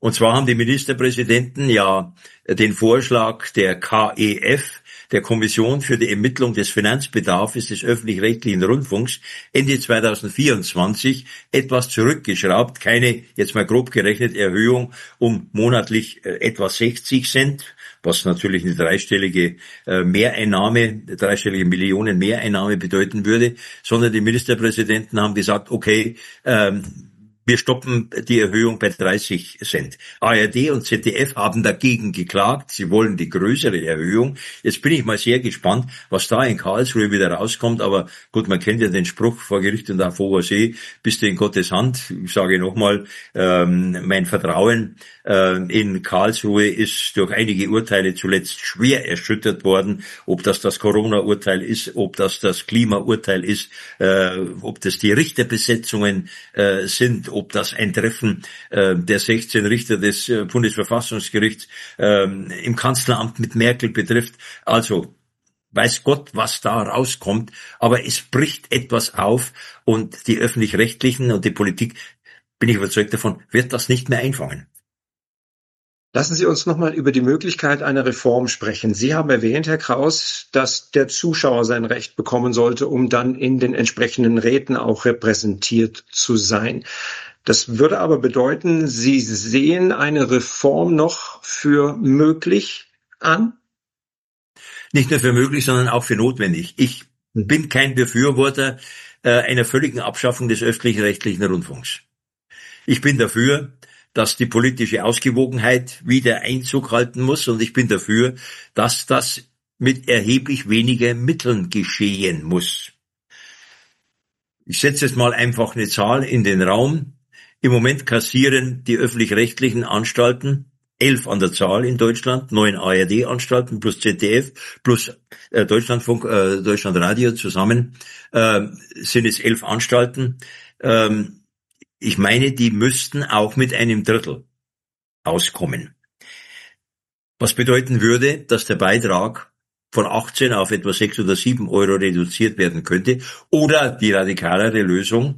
Und zwar haben die Ministerpräsidenten ja den Vorschlag der KEF, der Kommission für die Ermittlung des Finanzbedarfs des öffentlich-rechtlichen Rundfunks, Ende 2024 etwas zurückgeschraubt. Keine, jetzt mal grob gerechnet, Erhöhung um monatlich etwa 60 Cent, was natürlich eine dreistellige dreistellige Millionen Mehreinnahme bedeuten würde, sondern die Ministerpräsidenten haben gesagt, okay, wir stoppen die Erhöhung bei 30 Cent. ARD und ZDF haben dagegen geklagt. Sie wollen die größere Erhöhung. Jetzt bin ich mal sehr gespannt, was da in Karlsruhe wieder rauskommt. Aber gut, man kennt ja den Spruch, vor Gericht und auf hoher See bist du in Gottes Hand. Ich sage nochmal, mein Vertrauen in Karlsruhe ist durch einige Urteile zuletzt schwer erschüttert worden. Ob das Corona-Urteil ist, ob das Klima-Urteil ist, ob das die Richterbesetzungen sind, ob das ein Treffen der 16 Richter des Bundesverfassungsgerichts im Kanzleramt mit Merkel betrifft. Also weiß Gott, was da rauskommt, aber es bricht etwas auf und die Öffentlich-Rechtlichen und die Politik, bin ich überzeugt davon, wird das nicht mehr einfangen. Lassen Sie uns nochmal über die Möglichkeit einer Reform sprechen. Sie haben erwähnt, Herr Kraus, dass der Zuschauer sein Recht bekommen sollte, um dann in den entsprechenden Räten auch repräsentiert zu sein. Das würde aber bedeuten, Sie sehen eine Reform noch für möglich an? Nicht nur für möglich, sondern auch für notwendig. Ich bin kein Befürworter einer völligen Abschaffung des öffentlich-rechtlichen Rundfunks. Ich bin dafür, dass die politische Ausgewogenheit wieder Einzug halten muss, und ich bin dafür, dass das mit erheblich weniger Mitteln geschehen muss. Ich setze jetzt mal einfach eine Zahl in den Raum. Im Moment kassieren die öffentlich-rechtlichen Anstalten 11 an der Zahl in Deutschland, 9 ARD-Anstalten plus ZDF plus Deutschlandfunk, Deutschlandradio zusammen sind es 11 Anstalten. Ich meine, die müssten auch mit einem Drittel auskommen. Was bedeuten würde, dass der Beitrag von 18 auf etwa 6 oder 7 Euro reduziert werden könnte. Oder die radikalere Lösung,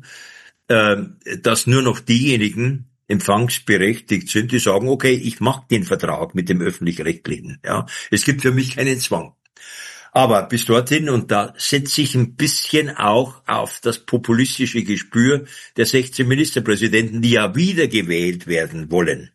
dass nur noch diejenigen empfangsberechtigt sind, die sagen, okay, ich mache den Vertrag mit dem Öffentlich-Rechtlichen. Ja, es gibt für mich keinen Zwang. Aber bis dorthin, und da setze ich ein bisschen auch auf das populistische Gespür der 16 Ministerpräsidenten, die ja wieder gewählt werden wollen,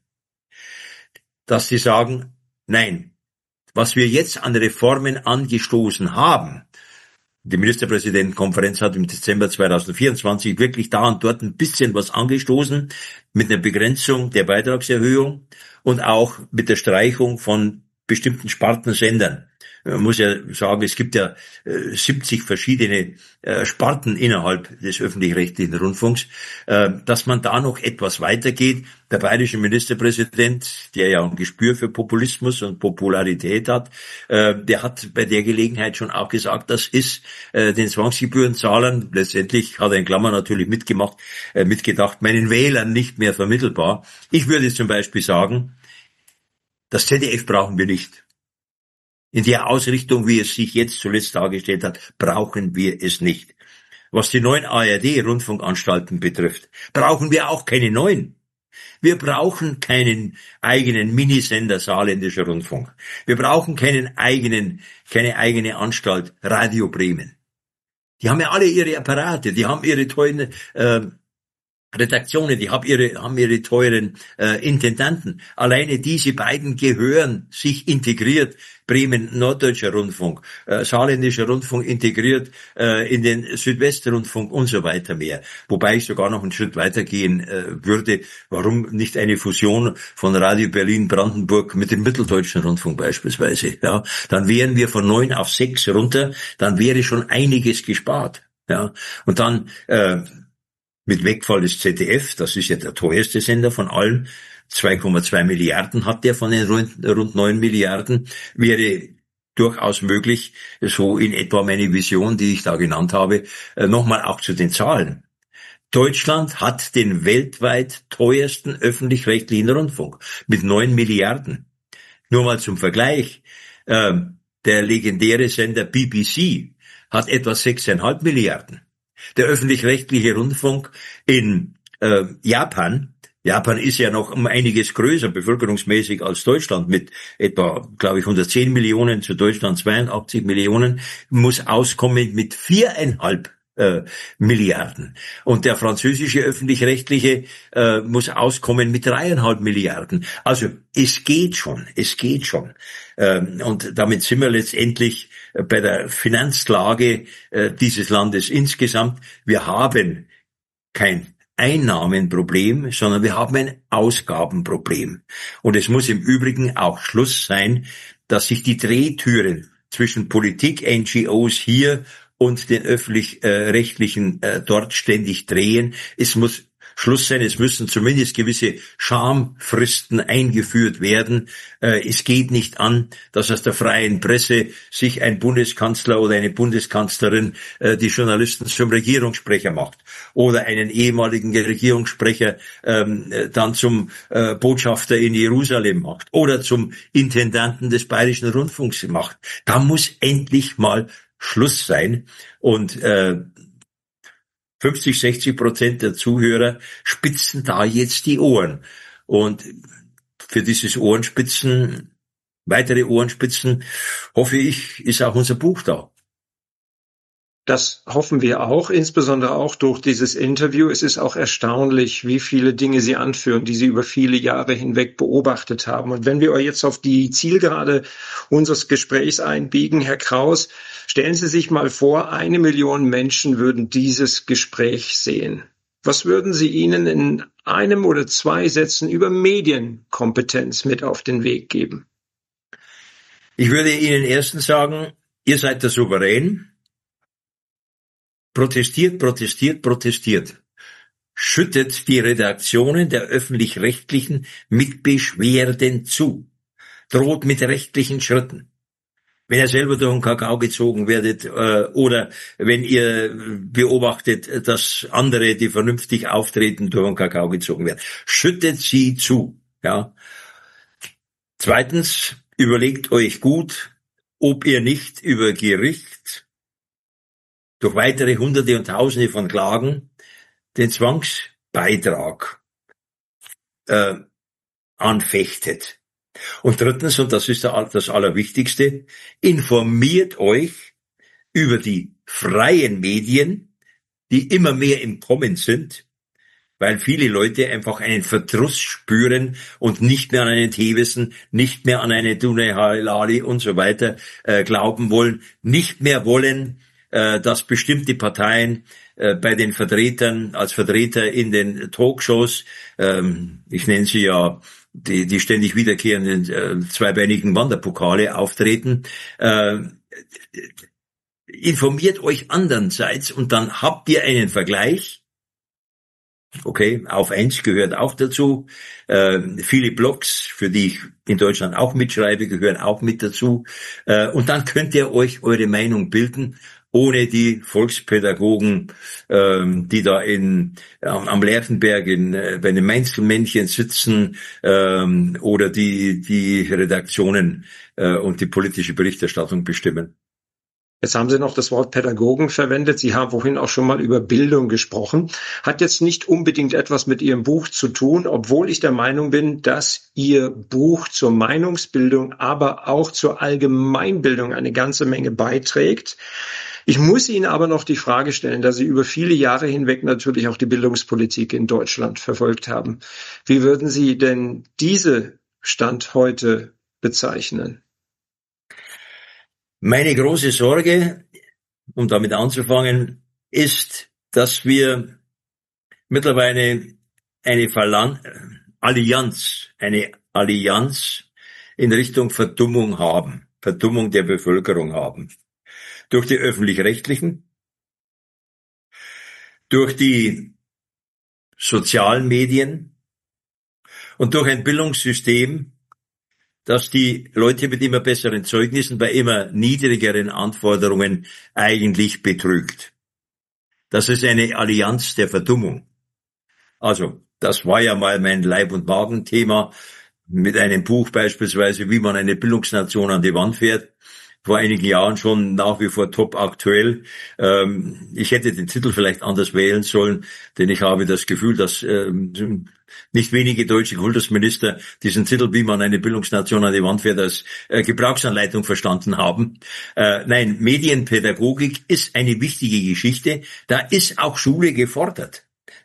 dass sie sagen, nein, was wir jetzt an Reformen angestoßen haben, die Ministerpräsidentenkonferenz hat im Dezember 2024 wirklich da und dort ein bisschen was angestoßen, mit einer Begrenzung der Beitragserhöhung und auch mit der Streichung von bestimmten Spartensendern. Man muss ja sagen, es gibt ja 70 verschiedene Sparten innerhalb des öffentlich-rechtlichen Rundfunks, dass man da noch etwas weitergeht. Der bayerische Ministerpräsident, der ja ein Gespür für Populismus und Popularität hat, der hat bei der Gelegenheit schon auch gesagt, das ist den Zwangsgebührenzahlern, letztendlich hat er in Klammern natürlich mitgedacht, meinen Wählern nicht mehr vermittelbar. Ich würde zum Beispiel sagen, das ZDF brauchen wir nicht. In der Ausrichtung, wie es sich jetzt zuletzt dargestellt hat, brauchen wir es nicht. Was die neuen ARD-Rundfunkanstalten betrifft, brauchen wir auch keine neuen. Wir brauchen keinen eigenen Minisender saarländischer Rundfunk. Wir brauchen keine eigene Anstalt Radio Bremen. Die haben ja alle ihre Apparate, die haben ihre tollen Redaktionen, die haben ihre teuren Intendanten. Alleine diese beiden gehören sich integriert. Bremen, Norddeutscher Rundfunk, Saarländischer Rundfunk integriert in den Südwestrundfunk und so weiter mehr. Wobei ich sogar noch einen Schritt weitergehen würde. Warum nicht eine Fusion von Radio Berlin Brandenburg mit dem Mitteldeutschen Rundfunk beispielsweise? Ja, dann wären wir von 9 auf 6 runter. Dann wäre schon einiges gespart. Ja, und dann mit Wegfall des ZDF, das ist ja der teuerste Sender von allen, 2,2 Milliarden hat der von den rund 9 Milliarden, wäre durchaus möglich, so in etwa meine Vision, die ich da genannt habe, nochmal auch zu den Zahlen. Deutschland hat den weltweit teuersten öffentlich-rechtlichen Rundfunk mit 9 Milliarden. Nur mal zum Vergleich, der legendäre Sender BBC hat etwa 6,5 Milliarden. Der öffentlich-rechtliche Rundfunk in Japan Japan ist ja noch um einiges größer bevölkerungsmäßig als Deutschland mit etwa, glaube ich, 110 Millionen, zu Deutschland 82 Millionen, muss auskommen mit 4,5 Milliarden. Und der französische öffentlich-rechtliche muss auskommen mit 3,5 Milliarden. Also es geht schon. Und damit sind wir letztendlich bei der Finanzlage dieses Landes insgesamt. Wir haben kein Einnahmenproblem, sondern wir haben ein Ausgabenproblem. Und es muss im Übrigen auch Schluss sein, dass sich die Drehtüren zwischen Politik, NGOs hier und den öffentlich-rechtlichen dort ständig drehen. Es muss Schluss sein, es müssen zumindest gewisse Schamfristen eingeführt werden. Es geht nicht an, dass aus der freien Presse sich ein Bundeskanzler oder eine Bundeskanzlerin die Journalisten zum Regierungssprecher macht oder einen ehemaligen Regierungssprecher dann zum Botschafter in Jerusalem macht oder zum Intendanten des Bayerischen Rundfunks macht. Da muss endlich mal Schluss sein. Und 50-60% der Zuhörer spitzen da jetzt die Ohren. Und für dieses weitere Ohrenspitzen, hoffe ich, ist auch unser Buch da. Das hoffen wir auch, insbesondere auch durch dieses Interview. Es ist auch erstaunlich, wie viele Dinge Sie anführen, die Sie über viele Jahre hinweg beobachtet haben. Und wenn wir jetzt auf die Zielgerade unseres Gesprächs einbiegen, Herr Kraus, stellen Sie sich mal vor, 1 Million Menschen würden dieses Gespräch sehen. Was würden Sie ihnen in 1 oder 2 Sätzen über Medienkompetenz mit auf den Weg geben? Ich würde Ihnen erstens sagen, ihr seid der Souverän. Protestiert. Schüttet die Redaktionen der Öffentlich-Rechtlichen mit Beschwerden zu. Droht mit rechtlichen Schritten. Wenn ihr selber durch den Kakao gezogen werdet oder wenn ihr beobachtet, dass andere, die vernünftig auftreten, durch den Kakao gezogen werden. Schüttet sie zu. Ja. Zweitens, überlegt euch gut, ob ihr nicht über Gericht durch weitere Hunderte und Tausende von Klagen den Zwangsbeitrag anfechtet. Und drittens, und das ist das Allerwichtigste, informiert euch über die freien Medien, die immer mehr im Kommen sind, weil viele Leute einfach einen Verdruss spüren und nicht mehr an einen Thewissen, nicht mehr an eine Dune Halali und so weiter glauben wollen, nicht mehr wollen, dass bestimmte Parteien bei den Vertretern, als Vertreter in den Talkshows, ich nenne sie ja die ständig wiederkehrenden zweibeinigen Wanderpokale auftreten, informiert euch andererseits und dann habt ihr einen Vergleich. Okay, Auf 1 gehört auch dazu. Viele Blogs, für die ich in Deutschland auch mitschreibe, gehören auch mit dazu. Und dann könnt ihr euch eure Meinung bilden, ohne die Volkspädagogen, die da am Lerchenberg bei den Mainzelmännchen sitzen, oder die Redaktionen und die politische Berichterstattung bestimmen. Jetzt haben Sie noch das Wort Pädagogen verwendet. Sie haben vorhin auch schon mal über Bildung gesprochen. Hat jetzt nicht unbedingt etwas mit Ihrem Buch zu tun, obwohl ich der Meinung bin, dass Ihr Buch zur Meinungsbildung, aber auch zur Allgemeinbildung eine ganze Menge beiträgt. Ich muss Ihnen aber noch die Frage stellen, da Sie über viele Jahre hinweg natürlich auch die Bildungspolitik in Deutschland verfolgt haben. Wie würden Sie denn diese Stand heute bezeichnen? Meine große Sorge, um damit anzufangen, ist, dass wir mittlerweile eine Allianz in Richtung Verdummung der Bevölkerung haben. Durch die Öffentlich-Rechtlichen, durch die sozialen Medien und durch ein Bildungssystem, dass die Leute mit immer besseren Zeugnissen bei immer niedrigeren Anforderungen eigentlich betrügt. Das ist eine Allianz der Verdummung. Also, das war ja mal mein Leib- und Magen-Thema mit einem Buch beispielsweise, wie man eine Bildungsnation an die Wand fährt. vor einigen Jahren schon nach wie vor top aktuell. Ich hätte den Titel vielleicht anders wählen sollen, denn ich habe das Gefühl, dass nicht wenige deutsche Kultusminister diesen Titel, wie man eine Bildungsnation an die Wand fährt, als Gebrauchsanleitung verstanden haben. Nein, Medienpädagogik ist eine wichtige Geschichte. Da ist auch Schule gefordert.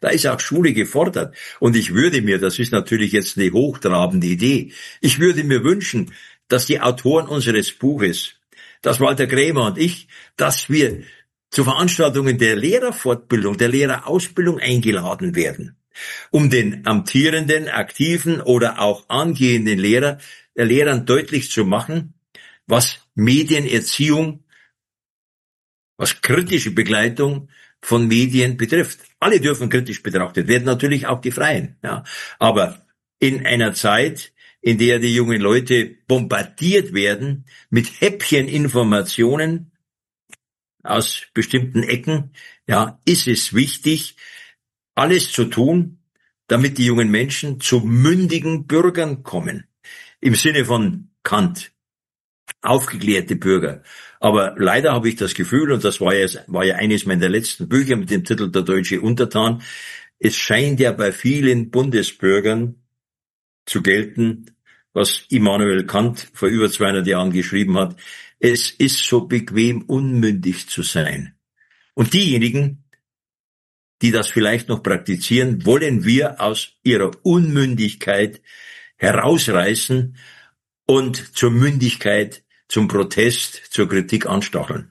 Und ich würde mir, das ist natürlich jetzt eine hochtrabende Idee, ich würde mir wünschen, dass die Autoren unseres Buches, dass Walter Krämer und ich, dass wir zu Veranstaltungen der Lehrerfortbildung, der Lehrerausbildung eingeladen werden, um den amtierenden, aktiven oder auch angehenden Lehrern deutlich zu machen, was Medienerziehung, was kritische Begleitung von Medien betrifft. Alle dürfen kritisch betrachtet werden, natürlich auch die Freien. Ja. Aber in einer Zeit, in der die jungen Leute bombardiert werden mit Häppcheninformationen aus bestimmten Ecken, ja, ist es wichtig, alles zu tun, damit die jungen Menschen zu mündigen Bürgern kommen. Im Sinne von Kant. Aufgeklärte Bürger. Aber leider habe ich das Gefühl, und das war ja eines meiner letzten Bücher mit dem Titel Der deutsche Untertan, es scheint ja bei vielen Bundesbürgern zu gelten, was Immanuel Kant vor über 200 Jahren geschrieben hat. Es ist so bequem, unmündig zu sein. Und diejenigen, die das vielleicht noch praktizieren, wollen wir aus ihrer Unmündigkeit herausreißen und zur Mündigkeit, zum Protest, zur Kritik anstacheln.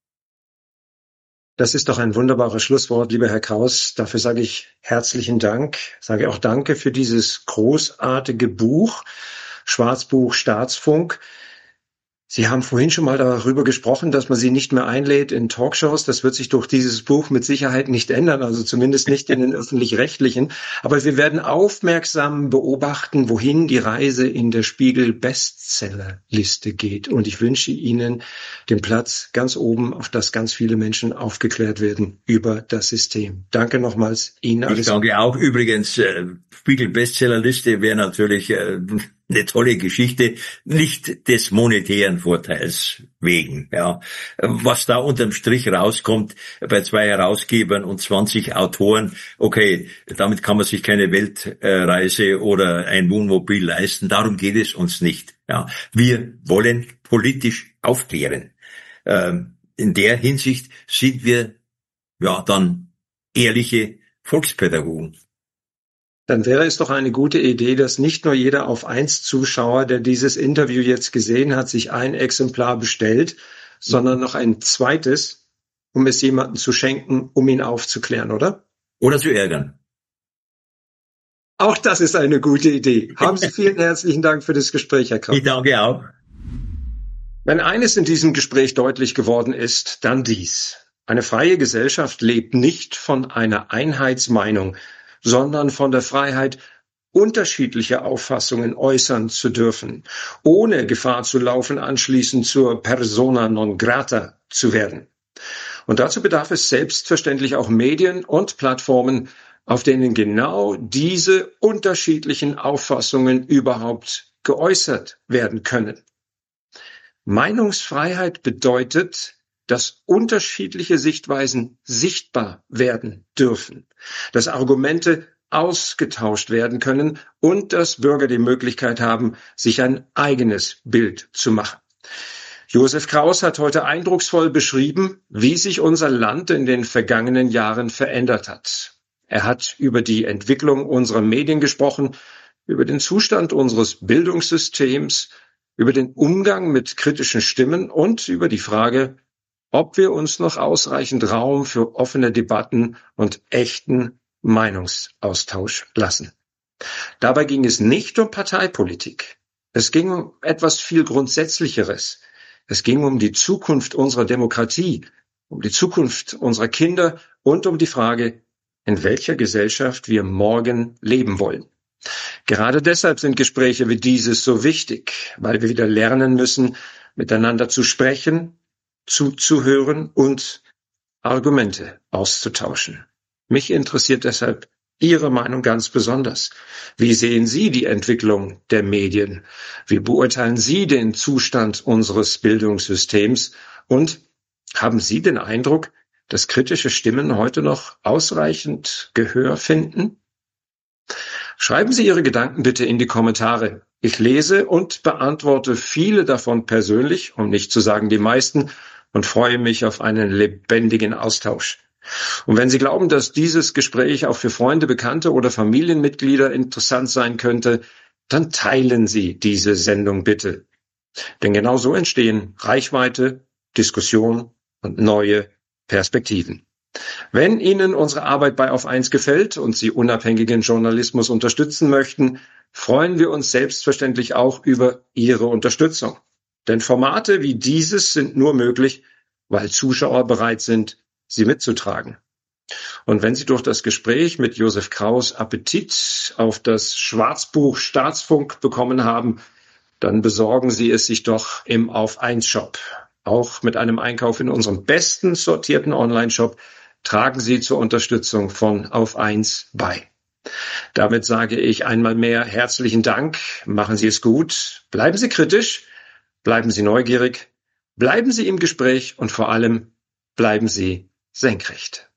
Das ist doch ein wunderbares Schlusswort, lieber Herr Kraus. Dafür sage ich herzlichen Dank. Sage auch Danke für dieses großartige Buch, Schwarzbuch Staatsfunk. Sie haben vorhin schon mal darüber gesprochen, dass man Sie nicht mehr einlädt in Talkshows. Das wird sich durch dieses Buch mit Sicherheit nicht ändern, also zumindest nicht in den öffentlich-rechtlichen. Aber wir werden aufmerksam beobachten, wohin die Reise in der Spiegel-Bestsellerliste geht. Und ich wünsche Ihnen den Platz ganz oben, auf das ganz viele Menschen aufgeklärt werden über das System. Danke nochmals Ihnen alles. Ich danke auch. Übrigens, Spiegel-Bestsellerliste wäre natürlich eine tolle Geschichte, nicht des monetären Vorteils wegen. Ja, was da unterm Strich rauskommt bei 2 Herausgebern und 20 Autoren, okay, damit kann man sich keine Weltreise oder ein Wohnmobil leisten. Darum geht es uns nicht. Ja, wir wollen politisch aufklären. In der Hinsicht sind wir ja dann ehrliche Volkspädagogen. Dann wäre es doch eine gute Idee, dass nicht nur jeder Auf 1 Zuschauer, der dieses Interview jetzt gesehen hat, sich ein Exemplar bestellt, sondern noch ein zweites, um es jemandem zu schenken, um ihn aufzuklären, oder? Oder zu ärgern. Auch das ist eine gute Idee. Haben Sie vielen herzlichen Dank für das Gespräch, Herr Kraus. Ich danke auch. Wenn eines in diesem Gespräch deutlich geworden ist, dann dies. Eine freie Gesellschaft lebt nicht von einer Einheitsmeinung, sondern von der Freiheit, unterschiedliche Auffassungen äußern zu dürfen, ohne Gefahr zu laufen, anschließend zur Persona non grata zu werden. Und dazu bedarf es selbstverständlich auch Medien und Plattformen, auf denen genau diese unterschiedlichen Auffassungen überhaupt geäußert werden können. Meinungsfreiheit bedeutet, dass unterschiedliche Sichtweisen sichtbar werden dürfen, dass Argumente ausgetauscht werden können und dass Bürger die Möglichkeit haben, sich ein eigenes Bild zu machen. Josef Kraus hat heute eindrucksvoll beschrieben, wie sich unser Land in den vergangenen Jahren verändert hat. Er hat über die Entwicklung unserer Medien gesprochen, über den Zustand unseres Bildungssystems, über den Umgang mit kritischen Stimmen und über die Frage, ob wir uns noch ausreichend Raum für offene Debatten und echten Meinungsaustausch lassen. Dabei ging es nicht um Parteipolitik. Es ging um etwas viel Grundsätzlicheres. Es ging um die Zukunft unserer Demokratie, um die Zukunft unserer Kinder und um die Frage, in welcher Gesellschaft wir morgen leben wollen. Gerade deshalb sind Gespräche wie dieses so wichtig, weil wir wieder lernen müssen, miteinander zu sprechen, zuzuhören und Argumente auszutauschen. Mich interessiert deshalb Ihre Meinung ganz besonders. Wie sehen Sie die Entwicklung der Medien? Wie beurteilen Sie den Zustand unseres Bildungssystems? Und haben Sie den Eindruck, dass kritische Stimmen heute noch ausreichend Gehör finden? Schreiben Sie Ihre Gedanken bitte in die Kommentare. Ich lese und beantworte viele davon persönlich, um nicht zu sagen die meisten, und freue mich auf einen lebendigen Austausch. Und wenn Sie glauben, dass dieses Gespräch auch für Freunde, Bekannte oder Familienmitglieder interessant sein könnte, dann teilen Sie diese Sendung bitte. Denn genau so entstehen Reichweite, Diskussion und neue Perspektiven. Wenn Ihnen unsere Arbeit bei Auf 1 gefällt und Sie unabhängigen Journalismus unterstützen möchten, freuen wir uns selbstverständlich auch über Ihre Unterstützung. Denn Formate wie dieses sind nur möglich, weil Zuschauer bereit sind, sie mitzutragen. Und wenn Sie durch das Gespräch mit Josef Kraus Appetit auf das Schwarzbuch Staatsfunk bekommen haben, dann besorgen Sie es sich doch im Auf 1 Shop. Auch mit einem Einkauf in unserem besten sortierten Online-Shop tragen Sie zur Unterstützung von Auf 1 bei. Damit sage ich einmal mehr herzlichen Dank, machen Sie es gut, bleiben Sie kritisch, bleiben Sie neugierig, bleiben Sie im Gespräch und vor allem bleiben Sie senkrecht.